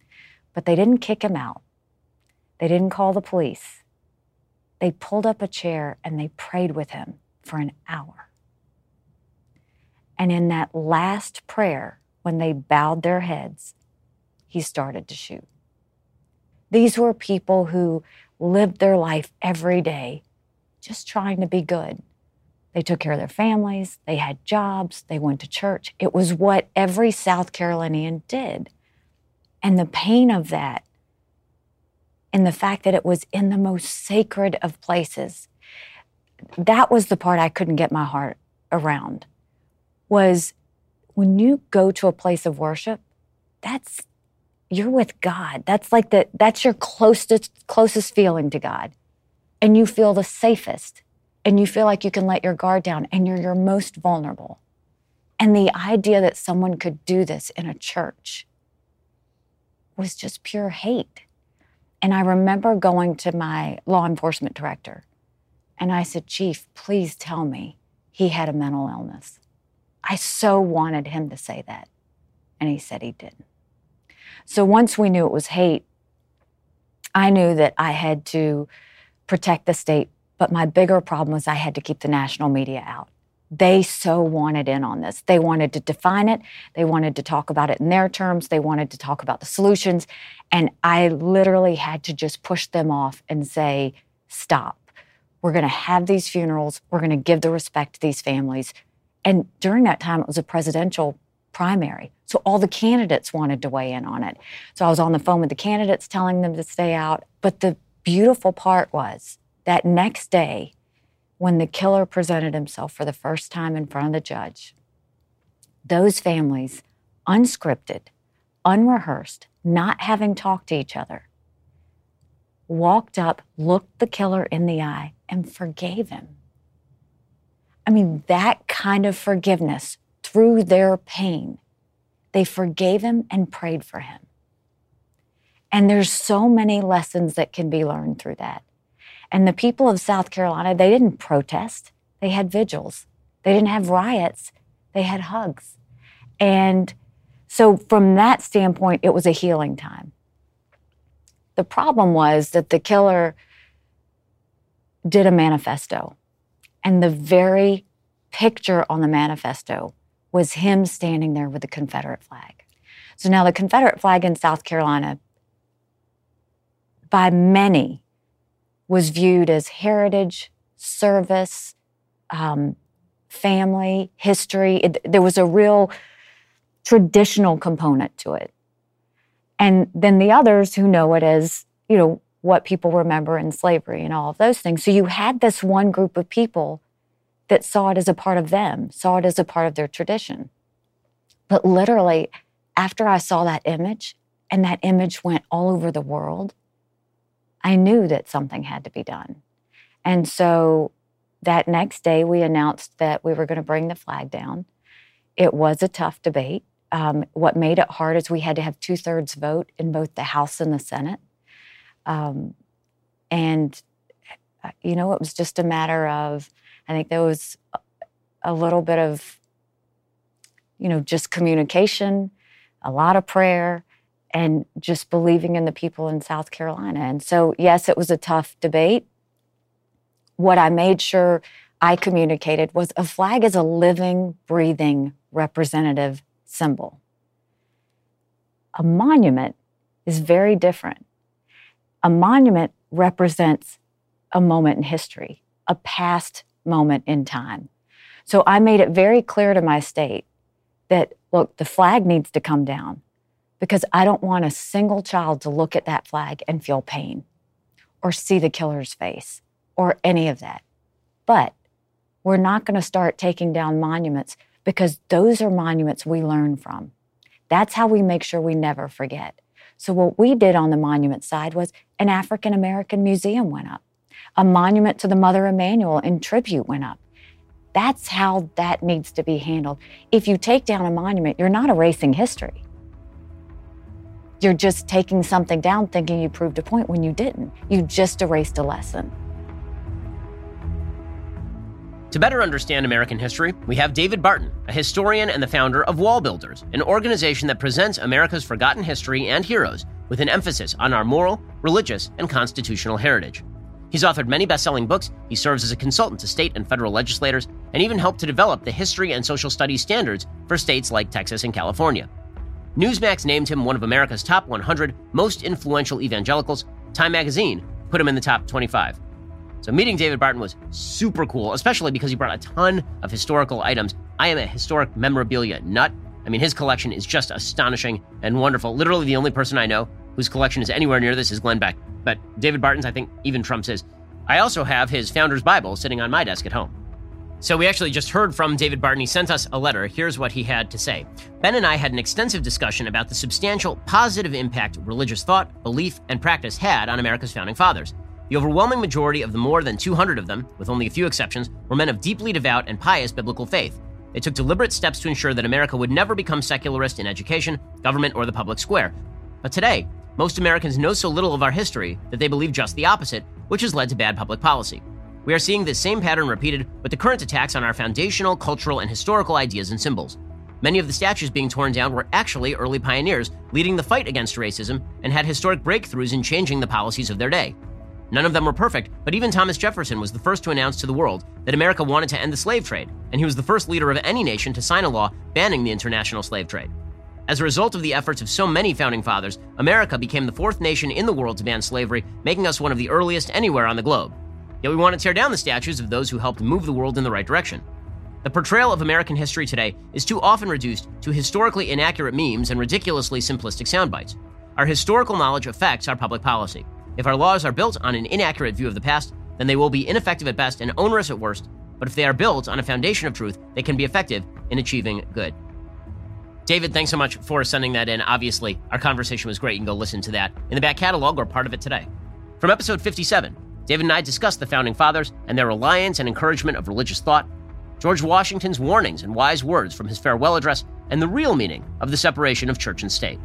But they didn't kick him out. They didn't call the police. They pulled up a chair and they prayed with him for an hour. And in that last prayer, when they bowed their heads, he started to shoot. These were people who lived their life every day just trying to be good. They took care of their families, they had jobs, they went to church. It was what every South Carolinian did. And the pain of that, and the fact that it was in the most sacred of places, that was the part I couldn't get my heart around. Was when you go to a place of worship, that's, you're with God. That's like the, that's your closest, closest feeling to God. And you feel the safest. And you feel like you can let your guard down, and you're your most vulnerable. And the idea that someone could do this in a church was just pure hate. And I remember going to my law enforcement director And I said, Chief, please tell me he had a mental illness. I so wanted him to say that. And he said he didn't. So once we knew it was hate, I knew that I had to protect the state, but my bigger problem was I had to keep the national media out. They so wanted in on this. They wanted to define it. They wanted to talk about it in their terms. They wanted to talk about the solutions. And I literally had to just push them off and say, stop. We're going to have these funerals. We're going to give the respect to these families. And during that time, it was a presidential primary. So all the candidates wanted to weigh in on it. So I was on the phone with the candidates telling them to stay out. But the beautiful part was that next day, when the killer presented himself for the first time in front of the judge, those families, unscripted, unrehearsed, not having talked to each other, walked up, looked the killer in the eye, and forgave him. I mean, that kind of forgiveness through their pain. They forgave him and prayed for him. And there's so many lessons that can be learned through that. And the people of South Carolina, they didn't protest. They had vigils. They didn't have riots. They had hugs. And so from that standpoint, it was a healing time. The problem was that the killer did a manifesto. And the very picture on the manifesto was him standing there with the Confederate flag. So now the Confederate flag in South Carolina, by many, was viewed as heritage, service, um, family, history. It, there was a real traditional component to it. And then the others who know it as, you know, what people remember in slavery and all of those things. So you had this one group of people that saw it as a part of them, saw it as a part of their tradition. But literally, after I saw that image, and that image went all over the world, I knew that something had to be done. And so that next day, we announced that we were going to bring the flag down. It was a tough debate. Um, what made it hard is we had to have two-thirds vote in both the House and the Senate. Um, and, you know, it was just a matter of, I think there was a little bit of, you know, just communication, a lot of prayer, and just believing in the people in South Carolina. And so, yes, it was a tough debate. What I made sure I communicated was a flag is a living, breathing, representative symbol. A monument is very different. A monument represents a moment in history, a past moment in time. So I made it very clear to my state that, look, the flag needs to come down because I don't want a single child to look at that flag and feel pain or see the killer's face or any of that. But we're not going to start taking down monuments because those are monuments we learn from. That's how we make sure we never forget. So what we did on the monument side was an African American museum went up. A monument to the Mother Emanuel in tribute went up. That's how that needs to be handled. If you take down a monument, you're not erasing history. You're just taking something down thinking you proved a point when you didn't. You just erased a lesson. To better understand American history, we have David Barton, a historian and the founder of Wall Builders, an organization that presents America's forgotten history and heroes with an emphasis on our moral, religious, and constitutional heritage. He's authored many best-selling books, he serves as a consultant to state and federal legislators, and even helped to develop the history and social studies standards for states like Texas and California. Newsmax named him one of America's top one hundred most influential evangelicals. Time magazine put him in the top twenty-five. So meeting David Barton was super cool, especially because he brought a ton of historical items. I am a historic memorabilia nut. I mean, his collection is just astonishing and wonderful. Literally the only person I know whose collection is anywhere near this is Glenn Beck. But David Barton's, I think, even trumps his. I also have his Founder's Bible sitting on my desk at home. So we actually just heard from David Barton. He sent us a letter. Here's what he had to say. Ben and I had an extensive discussion about the substantial positive impact religious thought, belief, and practice had on America's founding fathers. The overwhelming majority of the more than two hundred of them, with only a few exceptions, were men of deeply devout and pious biblical faith. They took deliberate steps to ensure that America would never become secularist in education, government, or the public square. But today, most Americans know so little of our history that they believe just the opposite, which has led to bad public policy. We are seeing this same pattern repeated with the current attacks on our foundational, cultural, and historical ideas and symbols. Many of the statues being torn down were actually early pioneers leading the fight against racism and had historic breakthroughs in changing the policies of their day. None of them were perfect, but even Thomas Jefferson was the first to announce to the world that America wanted to end the slave trade, and he was the first leader of any nation to sign a law banning the international slave trade. As a result of the efforts of so many founding fathers, America became the fourth nation in the world to ban slavery, making us one of the earliest anywhere on the globe. Yet we want to tear down the statues of those who helped move the world in the right direction. The portrayal of American history today is too often reduced to historically inaccurate memes and ridiculously simplistic soundbites. Our historical knowledge affects our public policy. If our laws are built on an inaccurate view of the past, then they will be ineffective at best and onerous at worst. But if they are built on a foundation of truth, they can be effective in achieving good. David, thanks so much for sending that in. Obviously, our conversation was great. You can go listen to that in the back catalog or part of it today. From episode fifty-seven, David and I discussed the Founding Fathers and their reliance and encouragement of religious thought, George Washington's warnings and wise words from his farewell address, and the real meaning of the separation of church and state.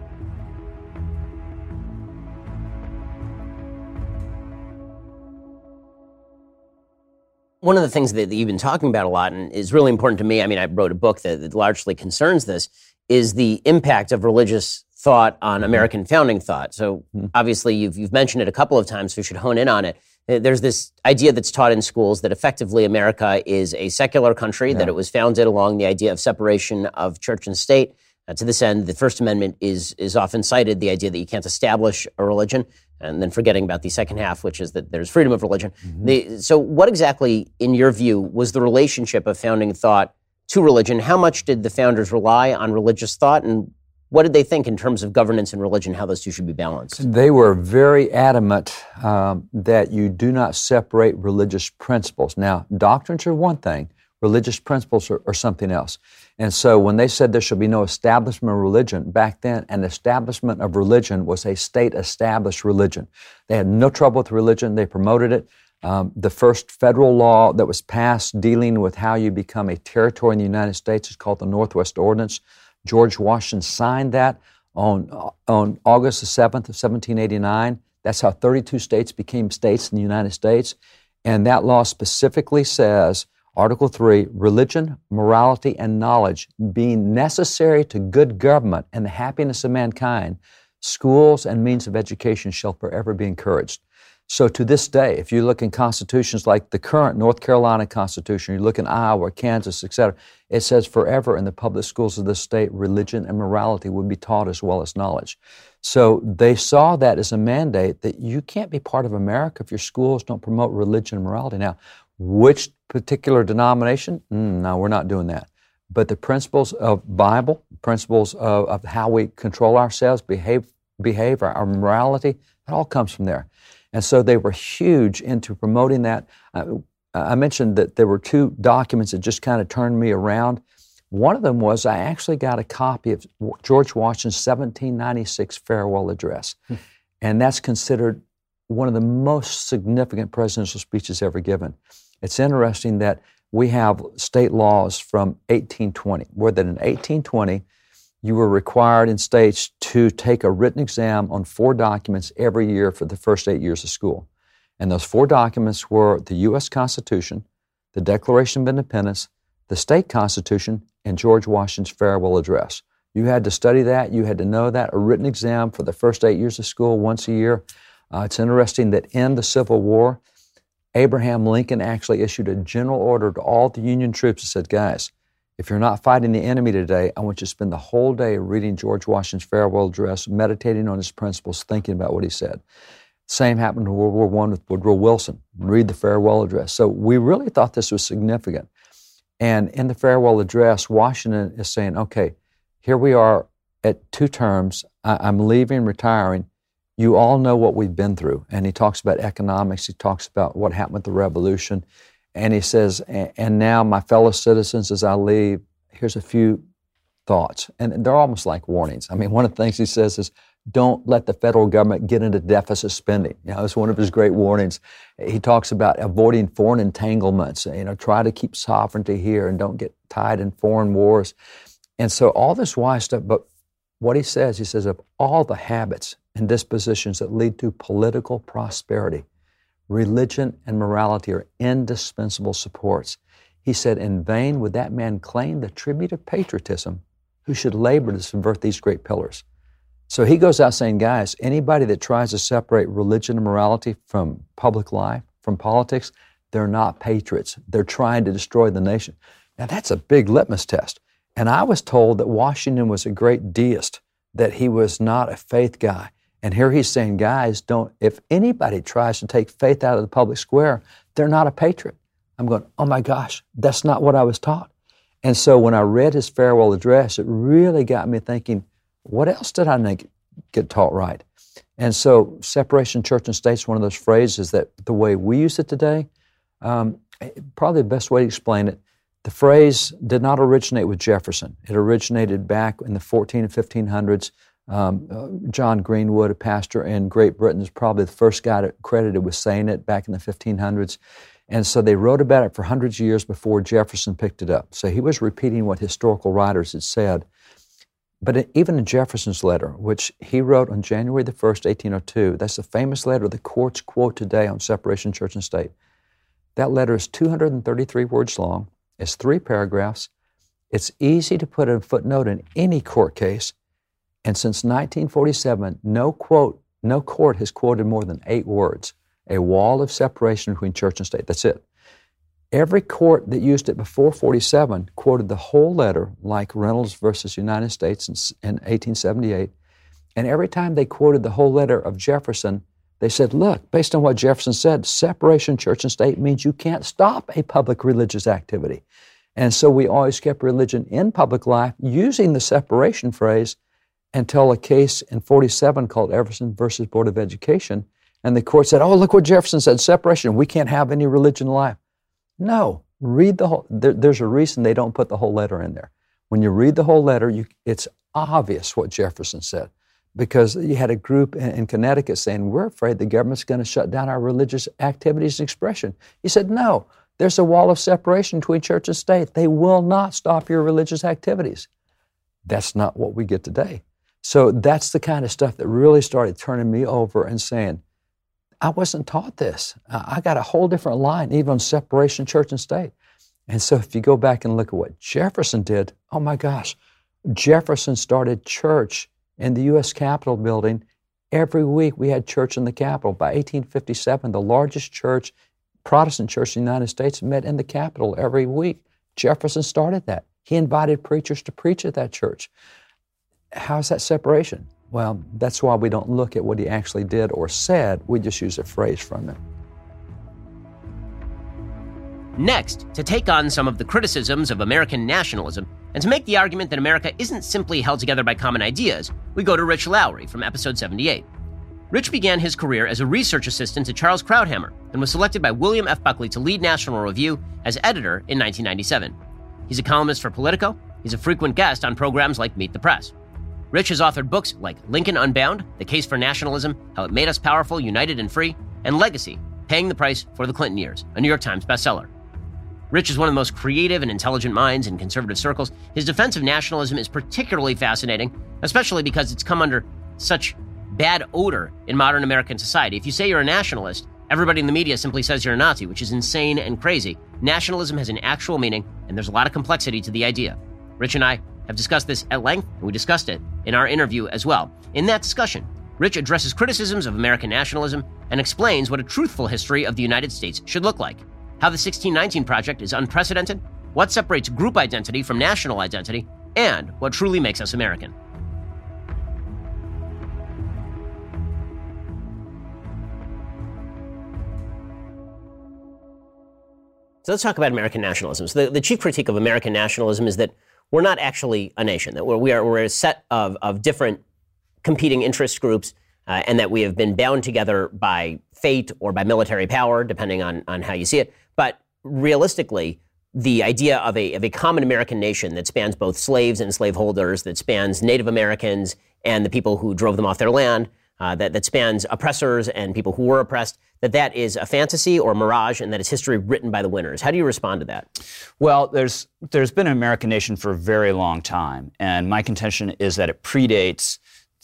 One of the things that you've been talking about a lot and is really important to me, I mean, I wrote a book that, that largely concerns this, is the impact of religious thought on American founding thought. So obviously you've, you've mentioned it a couple of times, so we should hone in on it. There's this idea that's taught in schools that effectively America is a secular country, yeah. that it was founded along the idea of separation of church and state. Uh, to this end, the First Amendment is is often cited, the idea that you can't establish a religion, and then forgetting about the second half, which is that there's freedom of religion. Mm-hmm. The, so what exactly, in your view, was the relationship of founding thought to religion? How much did the founders rely on religious thought, and what did they think in terms of governance and religion, how those two should be balanced? They were very adamant um, that you do not separate religious principles. Now, doctrines are one thing. Religious principles are, are something else. And so when they said there should be no establishment of religion, back then an establishment of religion was a state-established religion. They had no trouble with religion. They promoted it. Um, the first federal law that was passed dealing with how you become a territory in the United States is called the Northwest Ordinance. George Washington signed that on, on August the seventh of seventeen eighty-nine. That's how thirty-two states became states in the United States. And that law specifically says, Article three, religion, morality, and knowledge being necessary to good government and the happiness of mankind, schools and means of education shall forever be encouraged. So to this day, if you look in constitutions like the current North Carolina Constitution, you look in Iowa, Kansas, et cetera, it says forever in the public schools of this state, religion and morality would be taught as well as knowledge. So they saw that as a mandate that you can't be part of America if your schools don't promote religion and morality. Now, which particular denomination? Mm, no, we're not doing that. But the principles of Bible, principles of, of how we control ourselves, behave, behave our, our morality, it all comes from there. And so they were huge into promoting that. Uh, I mentioned that there were two documents that just kind of turned me around. One of them was I actually got a copy of George Washington's seventeen ninety-six farewell address. Hmm. And that's considered one of the most significant presidential speeches ever given. It's interesting that we have state laws from eighteen twenty, where that in eighteen twenty, you were required in states to take a written exam on four documents every year for the first eight years of school. And those four documents were the U S Constitution, the Declaration of Independence, the state constitution, and George Washington's farewell address. You had to study that. You had to know that. A written exam for the first eight years of school once a year. Uh, it's interesting that in the Civil War, Abraham Lincoln actually issued a general order to all the Union troops that said, guys, if you're not fighting the enemy today, I want you to spend the whole day reading George Washington's farewell address, meditating on his principles, thinking about what he said. Same happened in World War One with Woodrow Wilson. Read the farewell address. So we really thought this was significant. And in the farewell address, Washington is saying, okay, here we are at two terms. I- I'm leaving, retiring. You all know what we've been through. And he talks about economics. He talks about what happened with the revolution. And he says, and now my fellow citizens, as I leave, here's a few thoughts. And they're almost like warnings. I mean, one of the things he says is, don't let the federal government get into deficit spending. You know, it's one of his great warnings. He talks about avoiding foreign entanglements. You know, try to keep sovereignty here and don't get tied in foreign wars. And so all this wise stuff, but what he says, he says, of all the habits and dispositions that lead to political prosperity, religion and morality are indispensable supports. He said, in vain would that man claim the tribute of patriotism who should labor to subvert these great pillars. So he goes out saying, guys, anybody that tries to separate religion and morality from public life, from politics, they're not patriots. They're trying to destroy the nation. Now that's a big litmus test. And I was told that Washington was a great deist, that he was not a faith guy. And here he's saying, guys, don't, if anybody tries to take faith out of the public square, they're not a patriot. I'm going, oh my gosh, that's not what I was taught. And so when I read his farewell address, it really got me thinking, what else did I not get taught right? And so separation of church and state is one of those phrases that the way we use it today, um, probably the best way to explain it, the phrase did not originate with Jefferson. It originated back in the fourteen and fifteen hundreds. Um, uh, John Greenwood, a pastor in Great Britain, is probably the first guy credited with saying it back in the fifteen hundreds. And so they wrote about it for hundreds of years before Jefferson picked it up. So he was repeating what historical writers had said. But even in Jefferson's letter, which he wrote on January the first, eighteen oh two, that's the famous letter the courts quote today on separation of church and state. That letter is two hundred thirty-three words long. It's three paragraphs. It's easy to put a footnote in any court case. And since nineteen forty-seven, no quote, no court has quoted more than eight words. A wall of separation between church and state. That's it. Every court that used it before forty-seven quoted the whole letter, like Reynolds versus United States in, in eighteen seventy-eight. And every time they quoted the whole letter of Jefferson, they said, look, based on what Jefferson said, separation of church and state means you can't stop a public religious activity. And so we always kept religion in public life using the separation phrase until a case in forty-seven called Everson versus Board of Education. And the court said, oh, look what Jefferson said, separation, we can't have any religion in life. No, read the whole, there, there's a reason they don't put the whole letter in there. When you read the whole letter, you, it's obvious what Jefferson said, because you had a group in, in Connecticut saying, we're afraid the government's going to shut down our religious activities and expression. He said, no, there's a wall of separation between church and state. They will not stop your religious activities. That's not what we get today. So that's the kind of stuff that really started turning me over and saying, I wasn't taught this. I got a whole different line, even on separation of church and state. And so if you go back and look at what Jefferson did, oh my gosh, Jefferson started church in the U S Capitol building. Every week we had church in the Capitol. By eighteen fifty-seven, the largest church, Protestant church in the United States, met in the Capitol every week. Jefferson started that. He invited preachers to preach at that church. How's that separation? Well, that's why we don't look at what he actually did or said. We just use a phrase from him. Next, to take on some of the criticisms of American nationalism and to make the argument that America isn't simply held together by common ideas, we go to Rich Lowry from episode seventy-eight. Rich began his career as a research assistant to Charles Krauthammer and was selected by William F. Buckley to lead National Review as editor in nineteen ninety-seven. He's a columnist for Politico. He's a frequent guest on programs like Meet the Press. Rich has authored books like Lincoln Unbound, The Case for Nationalism, How It Made Us Powerful, United and Free, and Legacy, Paying the Price for the Clinton Years, a New York Times bestseller. Rich is one of the most creative and intelligent minds in conservative circles. His defense of nationalism is particularly fascinating, especially because it's come under such bad odor in modern American society. If you say you're a nationalist, everybody in the media simply says you're a Nazi, which is insane and crazy. Nationalism has an actual meaning, and there's a lot of complexity to the idea. Rich and I have discussed this at length, and we discussed it in our interview as well. In that discussion, Rich addresses criticisms of American nationalism and explains what a truthful history of the United States should look like, how the sixteen nineteen Project is unprecedented, what separates group identity from national identity, and what truly makes us American. So let's talk about American nationalism. So the, the chief critique of American nationalism is that we're not actually a nation, that we're, we are, we're a set of, of different competing interest groups, uh, and that we have been bound together by fate or by military power, depending on, on how you see it. But realistically, the idea of a, of a common American nation that spans both slaves and slaveholders, that spans Native Americans and the people who drove them off their land, uh, that, that spans oppressors and people who were oppressed, that that is a fantasy or mirage, and that it's history written by the winners. How do you respond to that? Well, there's there's been an American nation for a very long time, and my contention is that it predates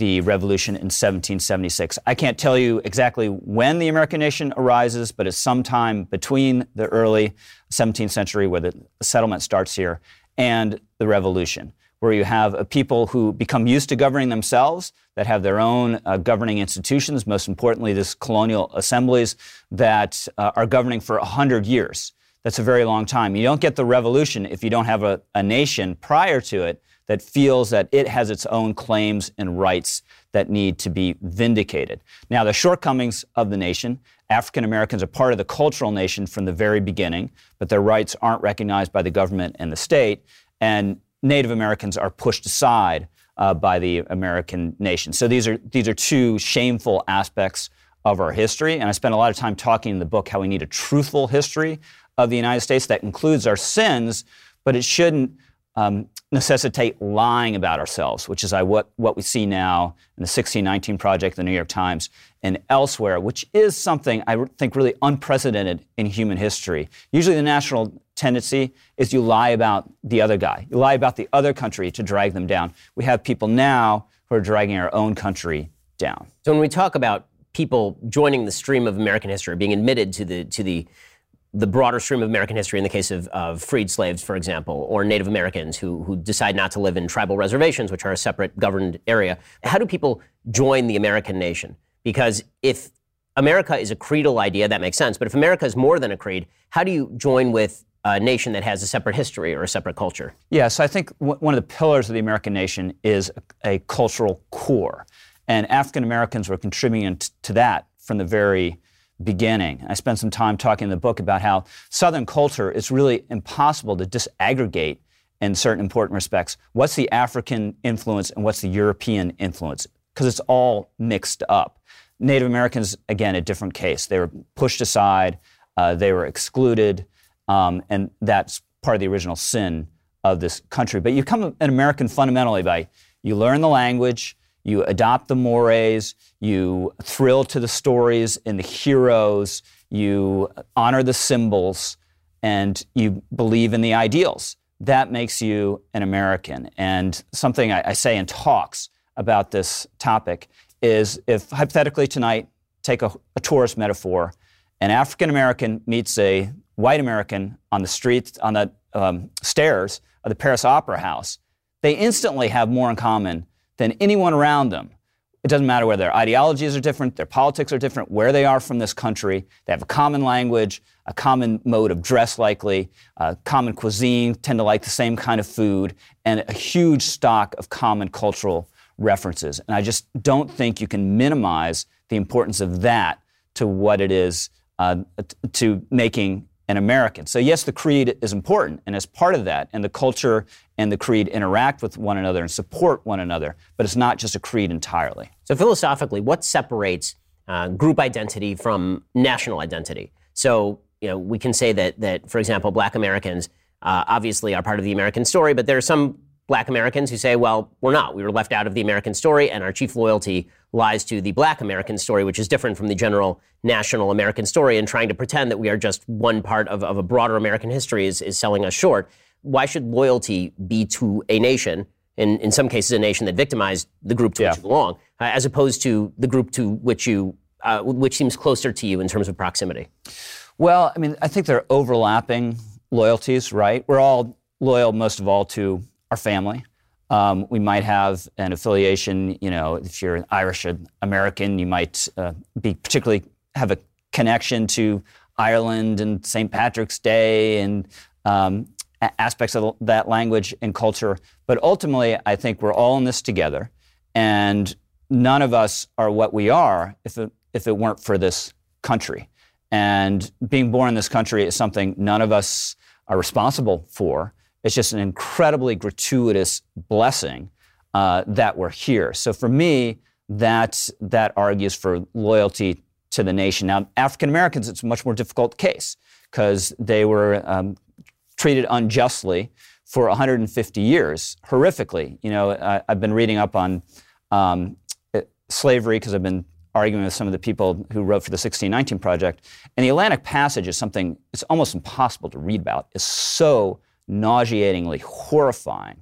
the revolution in seventeen seventy-six. I can't tell you exactly when the American nation arises, but it's sometime between the early seventeenth century, where the settlement starts here, and the revolution, where you have a people who become used to governing themselves, that have their own uh, governing institutions, most importantly, this colonial assemblies that uh, are governing for one hundred years. That's a very long time. You don't get the revolution if you don't have a, a nation prior to it that feels that it has its own claims and rights that need to be vindicated. Now, the shortcomings of the nation, African Americans are part of the cultural nation from the very beginning, but their rights aren't recognized by the government and the state, and Native Americans are pushed aside uh, by the American nation. So these are these are two shameful aspects of our history, and I spent a lot of time talking in the book how we need a truthful history of the United States that includes our sins, but it shouldn't um, necessitate lying about ourselves, which is I, what, what we see now in the sixteen nineteen Project, the New York Times, and elsewhere, which is something I think really unprecedented in human history. Usually the national tendency is you lie about the other guy. You lie about the other country to drag them down. We have people now who are dragging our own country down. So when we talk about people joining the stream of American history, being admitted to the to the the broader stream of American history in the case of, of freed slaves, for example, or Native Americans who, who decide not to live in tribal reservations, which are a separate governed area. How do people join the American nation? Because if America is a creedal idea, that makes sense. But if America is more than a creed, how do you join with a nation that has a separate history or a separate culture? Yeah, so I think w- one of the pillars of the American nation is a, a cultural core. And African Americans were contributing t- to that from the very beginning. I spent some time talking in the book about how Southern culture is really impossible to disaggregate in certain important respects. What's the African influence and what's the European influence? Because it's all mixed up. Native Americans, again, a different case. They were pushed aside, uh, they were excluded, um, and that's part of the original sin of this country. But you become an American fundamentally by you learn the language, you adopt the mores, you thrill to the stories and the heroes, you honor the symbols, and you believe in the ideals. That makes you an American. And something I, I say in talks about this topic is if hypothetically tonight, take a, a tourist metaphor, an African American meets a white American on the street, on the um, stairs of the Paris Opera House, they instantly have more in common than anyone around them. It doesn't matter whether their ideologies are different, their politics are different, where they are from this country. They have a common language, a common mode of dress likely, a common cuisine, tend to like the same kind of food, and a huge stock of common cultural references. And I just don't think you can minimize the importance of that to what it is uh, to making an American. So yes, the creed is important, and as part of that, and the culture and the creed interact with one another and support one another, but it's not just a creed entirely. So philosophically, what separates uh, group identity from national identity? So, you know, we can say that, that for example, Black Americans uh, obviously are part of the American story, but there are some Black Americans who say, well, we're not. We were left out of the American story, and our chief loyalty lies to the Black American story, which is different from the general national American story, and trying to pretend that we are just one part of, of a broader American history is, is selling us short. Why should loyalty be to a nation, in, in some cases a nation that victimized the group to yeah. which you belong, uh, as opposed to the group to which you, uh, which seems closer to you in terms of proximity? Well, I mean, I think there are overlapping loyalties, right? We're all loyal, most of all, to our family. Um, we might have an affiliation, you know, if you're an Irish American, you might uh, be particularly have a connection to Ireland and Saint Patrick's Day and um, aspects of that language and culture. But ultimately, I think we're all in this together, and none of us are what we are if it, if it weren't for this country. And being born in this country is something none of us are responsible for. It's just an incredibly gratuitous blessing uh, that we're here. So for me, that, that argues for loyalty to the nation. Now, African Americans, it's a much more difficult case because they were um, treated unjustly for one hundred fifty years, horrifically. You know, I, I've been reading up on um, slavery because I've been arguing with some of the people who wrote for the sixteen nineteen Project. And the Atlantic Passage is something it's almost impossible to read about. It's so nauseatingly horrifying.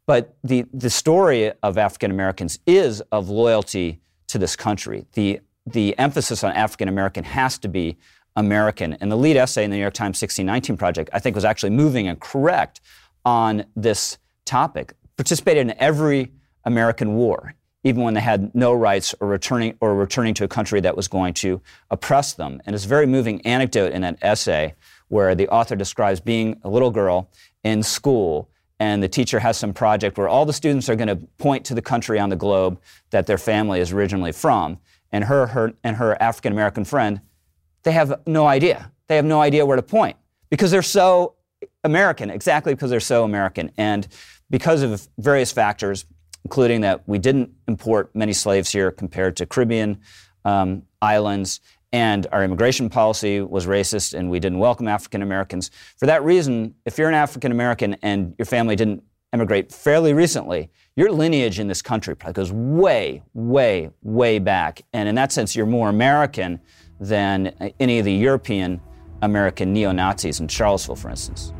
But the, the story of African Americans is of loyalty to this country. The, the emphasis on African American has to be American. And the lead essay in the New York Times sixteen nineteen Project, I think, was actually moving and correct on this topic. Participated in every American war, even when they had no rights or returning or returning to a country that was going to oppress them. And it's a very moving anecdote in that essay where the author describes being a little girl in school, and the teacher has some project where all the students are going to point to the country on the globe that their family is originally from. And her, her and her African-American friend, they have no idea. They have no idea where to point because they're so American, exactly because they're so American. And because of various factors, including that we didn't import many slaves here compared to Caribbean um, islands, and our immigration policy was racist and we didn't welcome African Americans. For that reason, if you're an African American and your family didn't immigrate fairly recently, your lineage in this country probably goes way, way, way back. And in that sense, you're more American than any of the European American neo-Nazis in Charlottesville, for instance.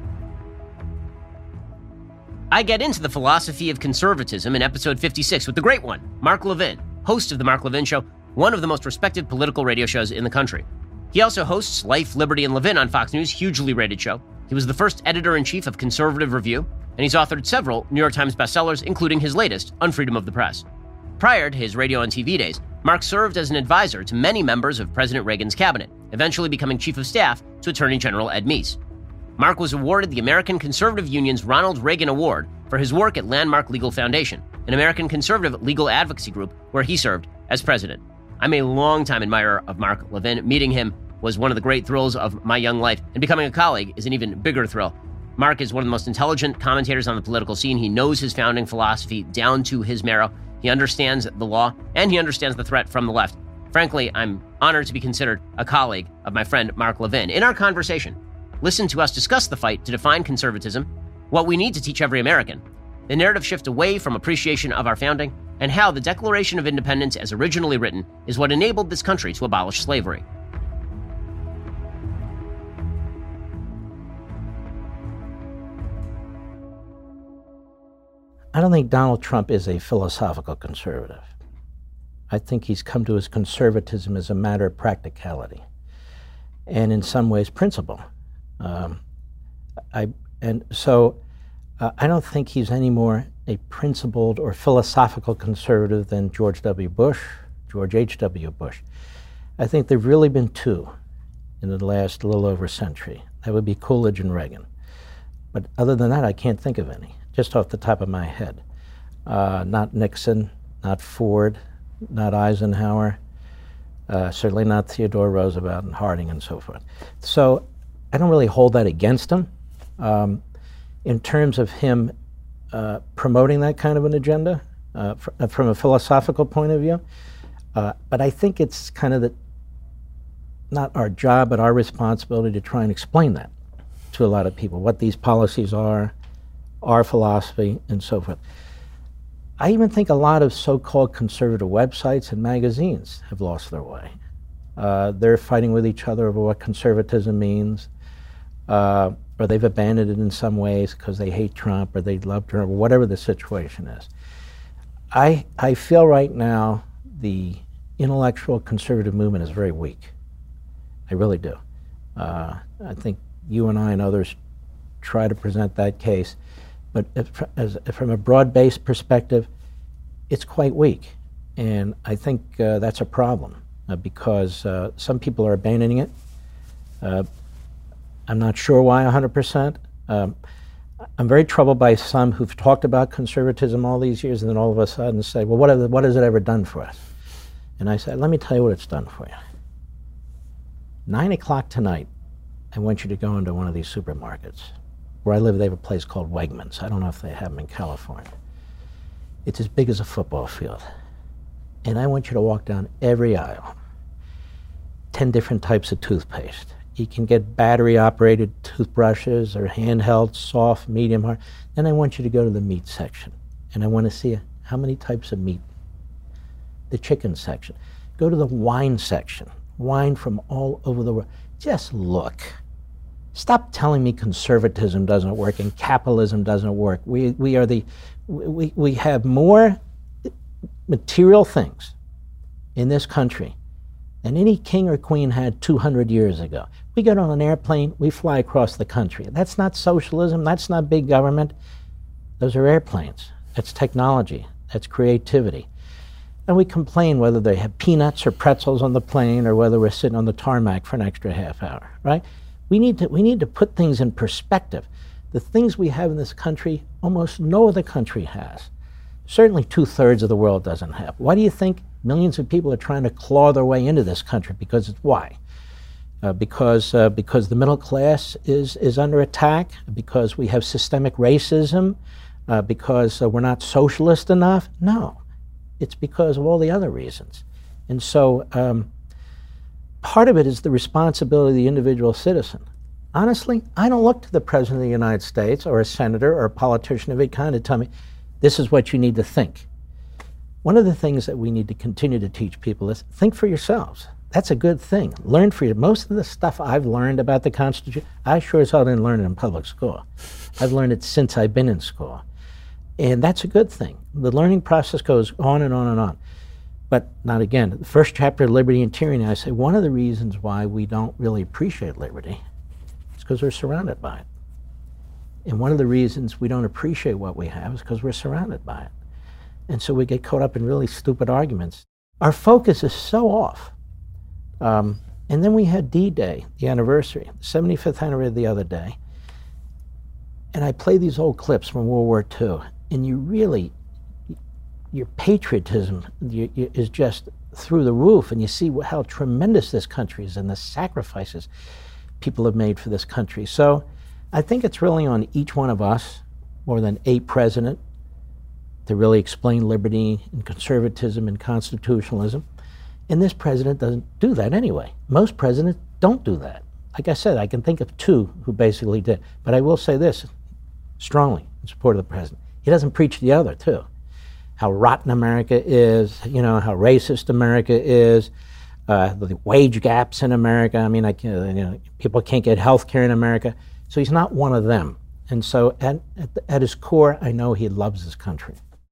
I get into the philosophy of conservatism in episode fifty-six with the great one, Mark Levin, host of The Mark Levin Show, one of the most respected political radio shows in the country. He also hosts Life, Liberty, and Levin on Fox News' hugely rated show. He was the first editor-in-chief of Conservative Review, and he's authored several New York Times bestsellers, including his latest, On Freedom of the Press. Prior to his radio and T V days, Mark served as an advisor to many members of President Reagan's cabinet, eventually becoming chief of staff to Attorney General Ed Meese. Mark was awarded the American Conservative Union's Ronald Reagan Award for his work at Landmark Legal Foundation, an American conservative legal advocacy group where he served as president. I'm a longtime admirer of Mark Levin. Meeting him was one of the great thrills of my young life, and becoming a colleague is an even bigger thrill. Mark is one of the most intelligent commentators on the political scene. He knows his founding philosophy down to his marrow. He understands the law, and he understands the threat from the left. Frankly, I'm honored to be considered a colleague of my friend Mark Levin. In our conversation, listen to us discuss the fight to define conservatism, what we need to teach every American, the narrative shift away from appreciation of our founding, and how the Declaration of Independence as originally written is what enabled this country to abolish slavery. I don't think Donald Trump is a philosophical conservative. I think he's come to his conservatism as a matter of practicality and in some ways principle. Um, I, and so uh, I don't think he's any more a principled or philosophical conservative than George W. Bush, George H W. Bush. I think there've really been two in the last little over a century. That would be Coolidge and Reagan. But other than that, I can't think of any, just off the top of my head. Uh, not Nixon, not Ford, not Eisenhower, uh, certainly not Theodore Roosevelt and Harding and so forth. So I don't really hold that against him. Um, in terms of him uh, promoting that kind of an agenda uh, fr- from a philosophical point of view, uh, but I think it's kind of the, not our job, but our responsibility to try and explain that to a lot of people, what these policies are, our philosophy, and so forth. I even think a lot of so-called conservative websites and magazines have lost their way. Uh, they're fighting with each other over what conservatism means, uh, or they've abandoned it in some ways because they hate Trump or they love Trump, or whatever the situation is. I, I feel right now the intellectual conservative movement is very weak. I really do. Uh, I think you and I and others try to present that case. But if, as, from a broad-based perspective, it's quite weak. And I think uh, that's a problem uh, because uh, some people are abandoning it. Uh, I'm not sure why one hundred percent. Um, I'm very troubled by some who've talked about conservatism all these years and then all of a sudden say, well, what, have, what has it ever done for us? And I said, let me tell you what it's done for you. Nine o'clock tonight, I want you to go into one of these supermarkets. Where I live, they have a place called Wegmans. I don't know if they have them in California. It's as big as a football field. And I want you to walk down every aisle. Ten different types of toothpaste. You can get battery-operated toothbrushes or handheld, soft, medium, hard. Then I want you to go to the meat section. And I want to see how many types of meat. The chicken section. Go to the wine section. Wine from all over the world. Just look. Stop telling me conservatism doesn't work and capitalism doesn't work. We, we, are the, we, we have more material things in this country than any king or queen had two hundred years ago. We get on an airplane, we fly across the country. That's not socialism, that's not big government. Those are airplanes. That's technology, that's creativity. And we complain whether they have peanuts or pretzels on the plane or whether we're sitting on the tarmac for an extra half hour, right? We need to, we need to put things in perspective. The things we have in this country, almost no other country has. Certainly two-thirds of the world doesn't have. Why do you think millions of people are trying to claw their way into this country? Because it's why? Uh, because uh, because the middle class is, is under attack, because we have systemic racism, uh, because uh, we're not socialist enough? No, it's because of all the other reasons. And so um, part of it is the responsibility of the individual citizen. Honestly, I don't look to the President of the United States or a senator or a politician of any kind to tell me, this is what you need to think. One of the things that we need to continue to teach people is think for yourselves. That's a good thing. Learn for you. Most of the stuff I've learned about the Constitution, I sure as hell didn't learn it in public school. I've learned it since I've been in school. And that's a good thing. The learning process goes on and on and on. But not again. The first chapter, Liberty and Tyranny, I say one of the reasons why we don't really appreciate liberty is because we're surrounded by it. And one of the reasons we don't appreciate what we have is because we're surrounded by it. And so we get caught up in really stupid arguments. Our focus is so off. Um, and then we had D-Day, the anniversary, the seventy-fifth anniversary the other day. And I play these old clips from World War Two, and you really, your patriotism you, you, is just through the roof, and you see how tremendous this country is and the sacrifices people have made for this country. So I think it's really on each one of us, more than a president, to really explain liberty and conservatism and constitutionalism. And this president doesn't do that anyway. Most presidents don't do that. Like I said, I can think of two who basically did. But I will say this strongly in support of the president. He doesn't preach the other, too. How rotten America is, you know, how racist America is, uh, the wage gaps in America. I mean, I can, you know, people can't get health care in America. So he's not one of them. And so at, at, at his core, I know he loves his country.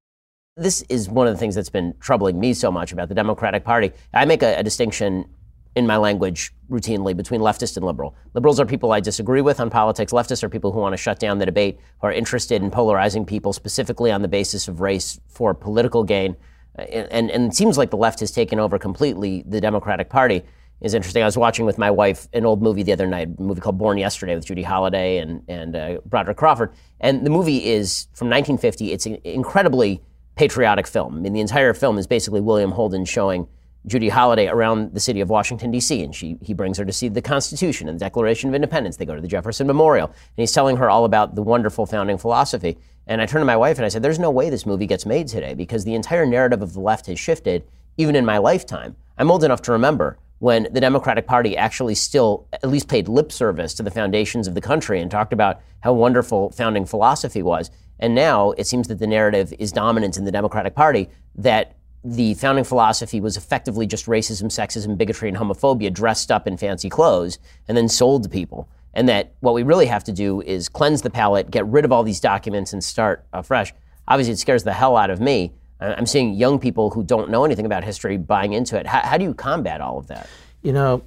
This is one of the things that's been troubling me so much about the Democratic Party. I make a, a distinction in my language routinely between leftist and liberal. Liberals are people I disagree with on politics. Leftists are people who want to shut down the debate, who are interested in polarizing people specifically on the basis of race for political gain. And, and it seems like the left has taken over completely the Democratic Party. It's interesting. I was watching with my wife an old movie the other night, a movie called Born Yesterday with Judy Holliday and, and uh, Broderick Crawford. And the movie is from nineteen fifty. It's an incredibly patriotic film. I mean, the entire film is basically William Holden showing Judy Holliday around the city of Washington, D C, and she he brings her to see the Constitution and the Declaration of Independence. They go to the Jefferson Memorial, and he's telling her all about the wonderful founding philosophy. And I turned to my wife and I said, there's no way this movie gets made today because the entire narrative of the left has shifted, even in my lifetime. I'm old enough to remember when the Democratic Party actually still at least paid lip service to the foundations of the country and talked about how wonderful founding philosophy was. And now it seems that the narrative is dominant in the Democratic Party that the founding philosophy was effectively just racism, sexism, bigotry, and homophobia dressed up in fancy clothes and then sold to people. And that what we really have to do is cleanse the palate, get rid of all these documents, and start afresh. Obviously, it scares the hell out of me. I'm seeing young people who don't know anything about history buying into it. How, how do you combat all of that? You know,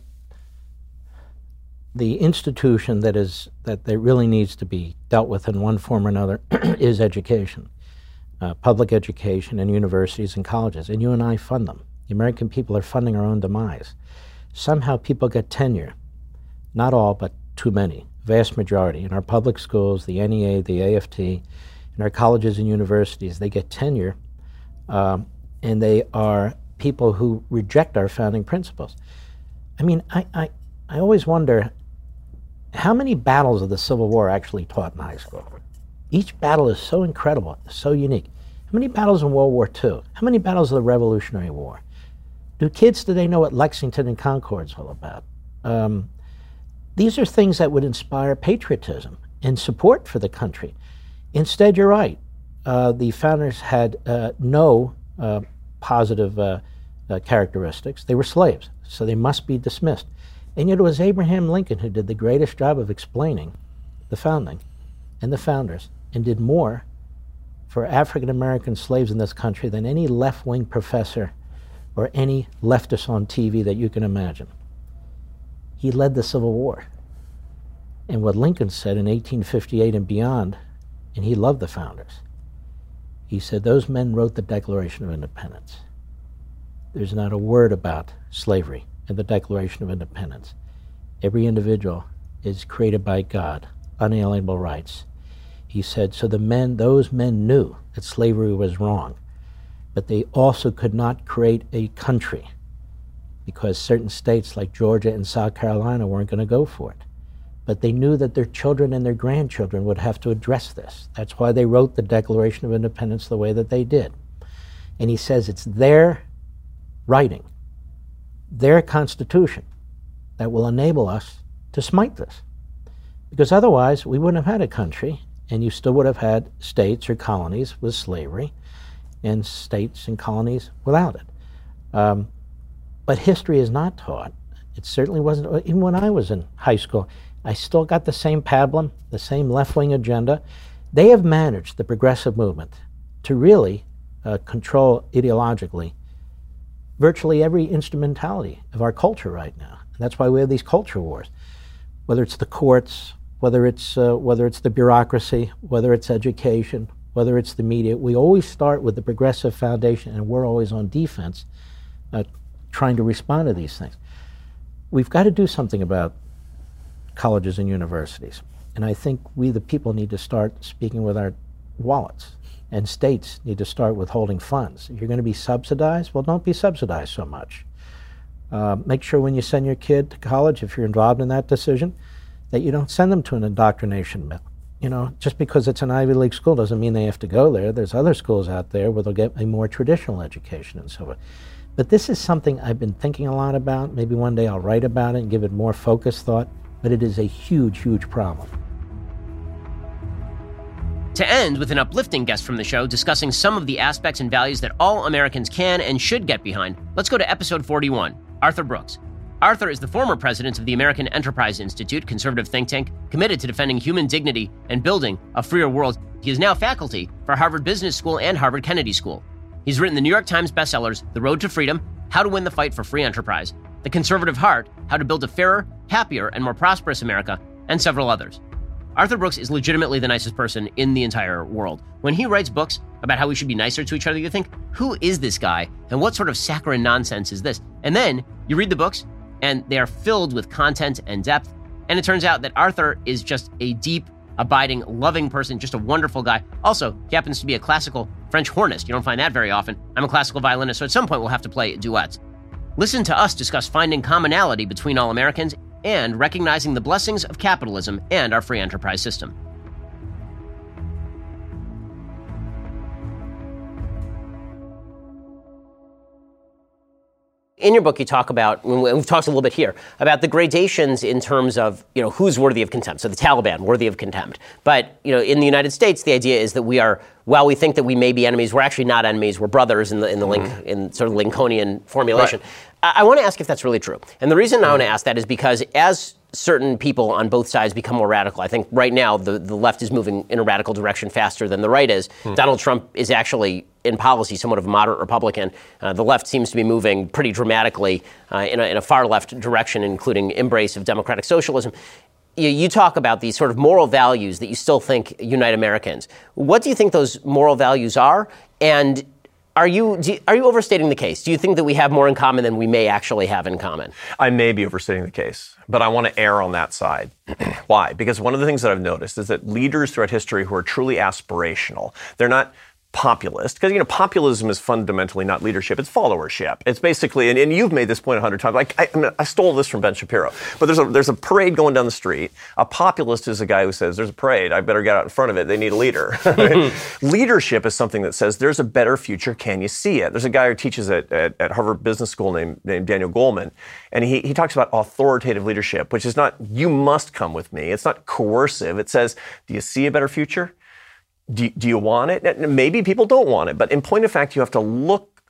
the institution that is that there really needs to be dealt with in one form or another is education, uh, public education and universities and colleges. And you and I fund them. The American people are funding our own demise. Somehow people get tenure. Not all, but too many. Vast majority. In our public schools, the N E A, the A F T, in our colleges and universities, they get tenure. Um, and they are people who reject our founding principles. I mean, I, I, I always wonder how many battles of the Civil War are actually taught in high school. Each battle is so incredible, so unique. How many battles in World War Two? How many battles of the Revolutionary War? Do kids today know what Lexington and Concord's all about? Um, these are things that would inspire patriotism and support for the country. Instead, you're right. Uh, the founders had uh, no uh, positive uh, uh, characteristics. They were slaves, so they must be dismissed. And yet it was Abraham Lincoln who did the greatest job of explaining the founding and the founders, and did more for African-American slaves in this country than any left-wing professor or any leftist on T V that you can imagine. He led the Civil War. And what Lincoln said in eighteen fifty-eight and beyond, and he loved the founders, he said, those men wrote the Declaration of Independence. There's not a word about slavery in the Declaration of Independence. Every individual is created by God, unalienable rights. He said, so the men, those men knew that slavery was wrong, but they also could not create a country because certain states like Georgia and South Carolina weren't going to go for it. But they knew that their children and their grandchildren would have to address this. That's why they wrote the Declaration of Independence the way that they did. And he says it's their writing, their Constitution, that will enable us to smite this. Because otherwise, we wouldn't have had a country, and you still would have had states or colonies with slavery and states and colonies without it. Um, but history is not taught. It certainly wasn't. Even when I was in high school, I still got the same pablum, the same left-wing agenda. They have managed, the progressive movement, to really uh, control ideologically virtually every instrumentality of our culture right now. And that's why we have these culture wars. Whether it's the courts, whether it's uh, whether it's the bureaucracy, whether it's education, whether it's the media, we always start with the progressive foundation, and we're always on defense, uh, trying to respond to these things. We've got to do something about colleges and universities. And I think we, the people, need to start speaking with our wallets. And states need to start withholding funds. If you're going to be subsidized, well, don't be subsidized so much. Uh, make sure when you send your kid to college, if you're involved in that decision, that you don't send them to an indoctrination mill. You know, just because it's an Ivy League school doesn't mean they have to go there. There's other schools out there where they'll get a more traditional education and so forth. But this is something I've been thinking a lot about. Maybe one day I'll write about it and give it more focused thought. But it is a huge, huge problem. To end with an uplifting guest from the show discussing some of the aspects and values that all Americans can and should get behind, let's go to episode forty-one, Arthur Brooks. Arthur is the former president of the American Enterprise Institute, conservative think tank, committed to defending human dignity and building a freer world. He is now faculty for Harvard Business School and Harvard Kennedy School. He's written the New York Times bestsellers, The Road to Freedom, How to Win the Fight for Free Enterprise, The Conservative Heart, How to Build a Fairer, Happier, and More Prosperous America, and several others. Arthur Brooks is legitimately the nicest person in the entire world. When he writes books about how we should be nicer to each other, you think, who is this guy, and what sort of saccharine nonsense is this? And then you read the books, and they are filled with content and depth, and it turns out that Arthur is just a deep, abiding, loving person, just a wonderful guy. Also, he happens to be a classical French hornist. You don't find that very often. I'm a classical violinist, so at some point we'll have to play duets. Listen to us discuss finding commonality between all Americans and recognizing the blessings of capitalism and our free enterprise system. In your book, you talk about, we've talked a little bit here, about the gradations in terms of, you know, who's worthy of contempt. So the Taliban, worthy of contempt. But, you know, in the United States, the idea is that we are, while we think that we may be enemies, we're actually not enemies. We're brothers in the in the mm-hmm. link, in sort of Lincolnian formulation. Right. I, I want to ask if that's really true. And the reason mm-hmm. I want to ask that is because as certain people on both sides become more radical, I think right now the, the left is moving in a radical direction faster than the right is. Mm-hmm. Donald Trump is actually, in policy, somewhat of a moderate Republican. Uh, the left seems to be moving pretty dramatically uh, in, a, in a far left direction, including embrace of democratic socialism. You, you talk about these sort of moral values that you still think unite Americans. What do you think those moral values are? And Are you, do you are you overstating the case? Do you think that we have more in common than we may actually have in common? I may be overstating the case, but I want to err on that side. Why? Because one of the things that I've noticed is that leaders throughout history who are truly aspirational, they're not populist, because, you know, populism is fundamentally not leadership, it's followership. It's basically, and, and you've made this point a hundred times, like, I, I, mean, I stole this from Ben Shapiro, but there's a there's a parade going down the street. A populist is a guy who says, there's a parade, I better get out in front of it, they need a leader. Right? Leadership is something that says, there's a better future, can you see it? There's a guy who teaches at, at, at Harvard Business School named, named Daniel Goleman, and he, he talks about authoritative leadership, which is not, you must come with me, it's not coercive, it says, do you see a better future? Do, do you want it? Maybe people don't want it, but in point of fact, you have to look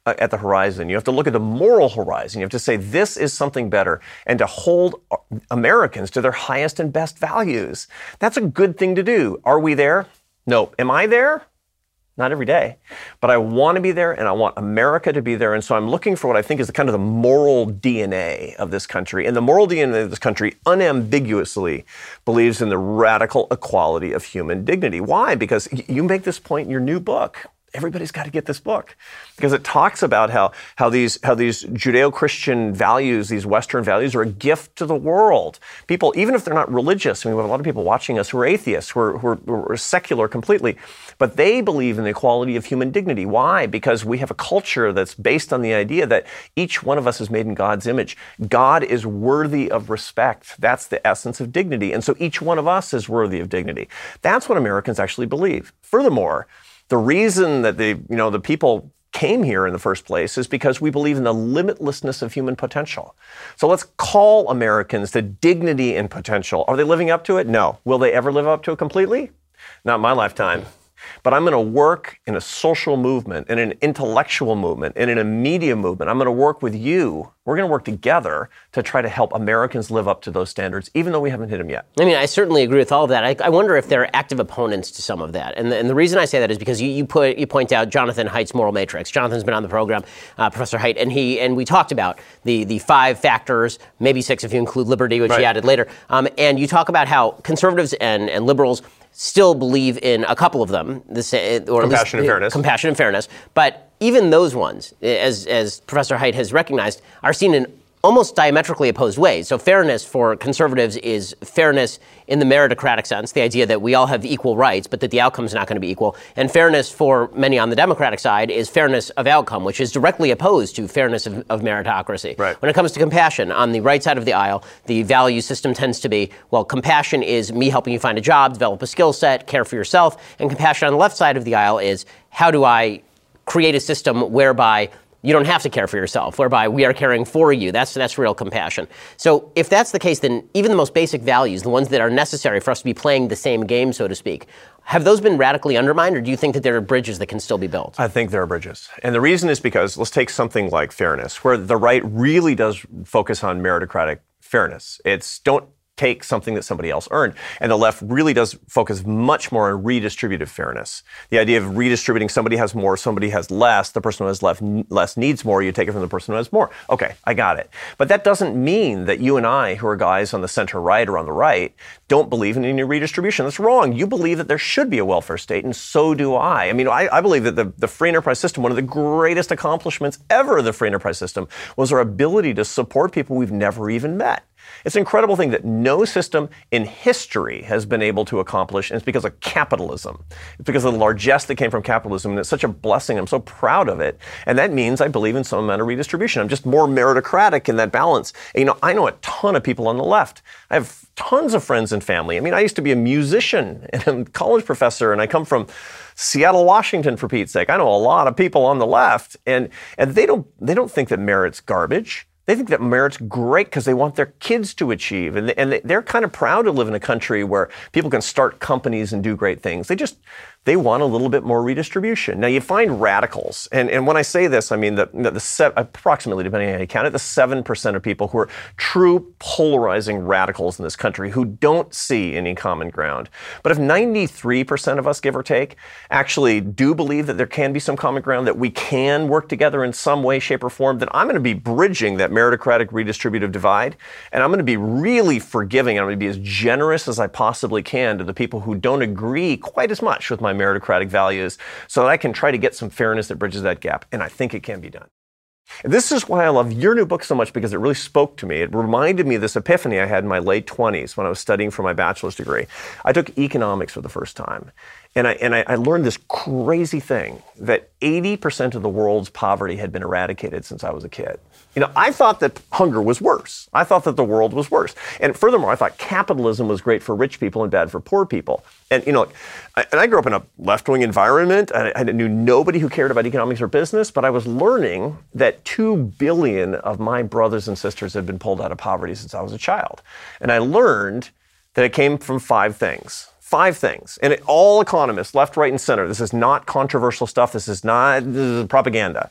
at the horizon. You have to look at the moral horizon. You have to say, this is something better, and to hold Americans to their highest and best values. That's a good thing to do. Are we there? No. Am I there? Not every day. But I want to be there, and I want America to be there. And so I'm looking for what I think is the kind of the moral D N A of this country. And the moral D N A of this country unambiguously believes in the radical equality of human dignity. Why? Because you make this point in your new book. Everybody's got to get this book because it talks about how, how these, how these Judeo-Christian values, these Western values, are a gift to the world. People, even if they're not religious, I mean, we have a lot of people watching us who are atheists, who are, who are, who are secular completely, but they believe in the equality of human dignity. Why? Because we have a culture that's based on the idea that each one of us is made in God's image. God is worthy of respect. That's the essence of dignity. And so each one of us is worthy of dignity. That's what Americans actually believe. Furthermore, the reason that the, you know, the people came here in the first place is because we believe in the limitlessness of human potential. So let's call Americans to dignity and potential. Are they living up to it? No. Will they ever live up to it completely? Not in my lifetime. But I'm going to work in a social movement, in an intellectual movement, and in a media movement. I'm going to work with you. We're going to work together to try to help Americans live up to those standards, even though we haven't hit them yet. I mean, I certainly agree with all of that. I, I wonder if there are active opponents to some of that. And the, and the reason I say that is because you, you put you point out Jonathan Haidt's moral matrix. Jonathan's been on the program, uh, Professor Haidt, and he and we talked about the the five factors, maybe six if you include liberty, which right. he added later. Um, and you talk about how conservatives and, and liberals still believe in a couple of them, this, or compassion at least, and fairness. Compassion and fairness. But even those ones, as as Professor Haidt has recognized, are seen in almost diametrically opposed ways. So fairness for conservatives is fairness in the meritocratic sense, the idea that we all have equal rights, but that the outcome is not going to be equal. And fairness for many on the Democratic side is fairness of outcome, which is directly opposed to fairness of, of meritocracy. Right. When it comes to compassion, on the right side of the aisle, the value system tends to be, well, compassion is me helping you find a job, develop a skill set, care for yourself. And compassion on the left side of the aisle is, how do I create a system whereby you don't have to care for yourself, whereby we are caring for you. That's that's real compassion. So if that's the case, then even the most basic values, the ones that are necessary for us to be playing the same game, so to speak, have those been radically undermined, or do you think that there are bridges that can still be built? I think there are bridges. And the reason is because, let's take something like fairness, where the right really does focus on meritocratic fairness. It's don't take something that somebody else earned. And the left really does focus much more on redistributive fairness. The idea of redistributing, somebody has more, somebody has less, the person who has left, less needs more, you take it from the person who has more. Okay, I got it. But that doesn't mean that you and I, who are guys on the center right or on the right, don't believe in any redistribution. That's wrong. You believe that there should be a welfare state, and so do I. I mean, I, I believe that the, the free enterprise system, one of the greatest accomplishments ever of the free enterprise system, was our ability to support people we've never even met. It's an incredible thing that no system in history has been able to accomplish, and it's because of capitalism. It's because of the largesse that came from capitalism, and it's such a blessing. I'm so proud of it. And that means I believe in some amount of redistribution. I'm just more meritocratic in that balance. And, you know, I know a ton of people on the left. I have tons of friends and family. I mean, I used to be a musician and a college professor, and I come from Seattle, Washington, for Pete's sake. I know a lot of people on the left, and, and they don't they don't think that merit's garbage. They think that merit's great because they want their kids to achieve. And, and they're kind of proud to live in a country where people can start companies and do great things. They just, they want a little bit more redistribution. Now, you find radicals. And, and when I say this, I mean the, the, the se- approximately, depending on how you count it, the seven percent of people who are true polarizing radicals in this country who don't see any common ground. But if ninety-three percent of us, give or take, actually do believe that there can be some common ground, that we can work together in some way, shape, or form, then I'm going to be bridging that meritocratic redistributive divide. And I'm going to be really forgiving. I'm going to be as generous as I possibly can to the people who don't agree quite as much with my meritocratic values, so that I can try to get some fairness that bridges that gap. And I think it can be done. And this is why I love your new book so much, because it really spoke to me. It reminded me of this epiphany I had in my late twenties when I was studying for my bachelor's degree. I took economics for the first time. And I, and I, I learned this crazy thing, that eighty percent of the world's poverty had been eradicated since I was a kid. You know, I thought that hunger was worse. I thought that the world was worse. And furthermore, I thought capitalism was great for rich people and bad for poor people. And, you know, I, and I grew up in a left-wing environment. I, I knew nobody who cared about economics or business, but I was learning that two billion of my brothers and sisters had been pulled out of poverty since I was a child. And I learned that it came from five things. Five things. And it, all economists, left, right, and center, this is not controversial stuff. This is not this is propaganda.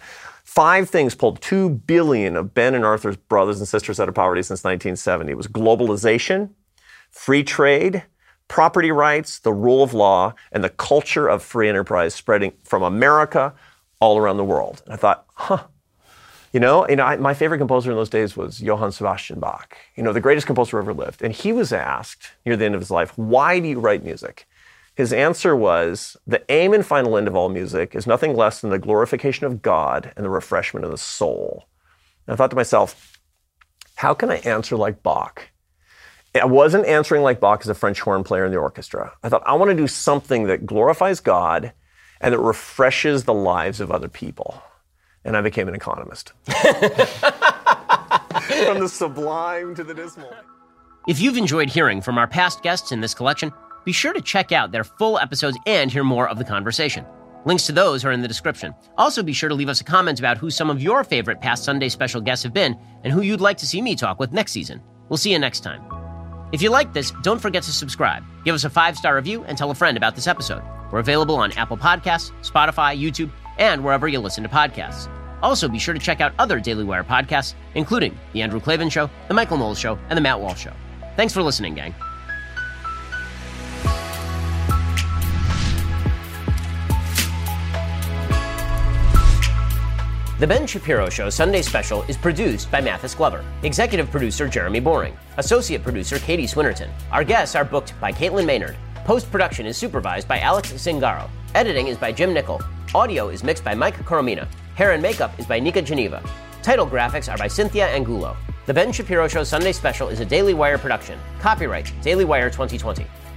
Five things pulled two billion of Ben and Arthur's brothers and sisters out of poverty since nineteen seventy. It was globalization, free trade, property rights, the rule of law, and the culture of free enterprise spreading from America all around the world. And I thought, huh. You know, you know I, my favorite composer in those days was Johann Sebastian Bach, you know, the greatest composer who ever lived. And he was asked near the end of his life, why do you write music? His answer was, the aim and final end of all music is nothing less than the glorification of God and the refreshment of the soul. And I thought to myself, how can I answer like Bach? I wasn't answering like Bach as a French horn player in the orchestra. I thought, I want to do something that glorifies God and that refreshes the lives of other people. And I became an economist. From the sublime to the dismal. If you've enjoyed hearing from our past guests in this collection, be sure to check out their full episodes and hear more of the conversation. Links to those are in the description. Also, be sure to leave us a comment about who some of your favorite past Sunday special guests have been and who you'd like to see me talk with next season. We'll see you next time. If you like this, don't forget to subscribe, give us a five-star review, and tell a friend about this episode. We're available on Apple Podcasts, Spotify, YouTube, and wherever you listen to podcasts. Also, be sure to check out other Daily Wire podcasts, including The Andrew Klavan Show, The Michael Knowles Show, and The Matt Walsh Show. Thanks for listening, gang. The Ben Shapiro Show Sunday Special is produced by Mathis Glover, executive producer Jeremy Boring, associate producer Katie Swinnerton. Our guests are booked by Caitlin Maynard. Post-production is supervised by Alex Zingaro. Editing is by Jim Nickel. Audio is mixed by Mike Coromina. Hair and makeup is by Nika Geneva. Title graphics are by Cynthia Angulo. The Ben Shapiro Show Sunday Special is a Daily Wire production. Copyright Daily Wire twenty twenty.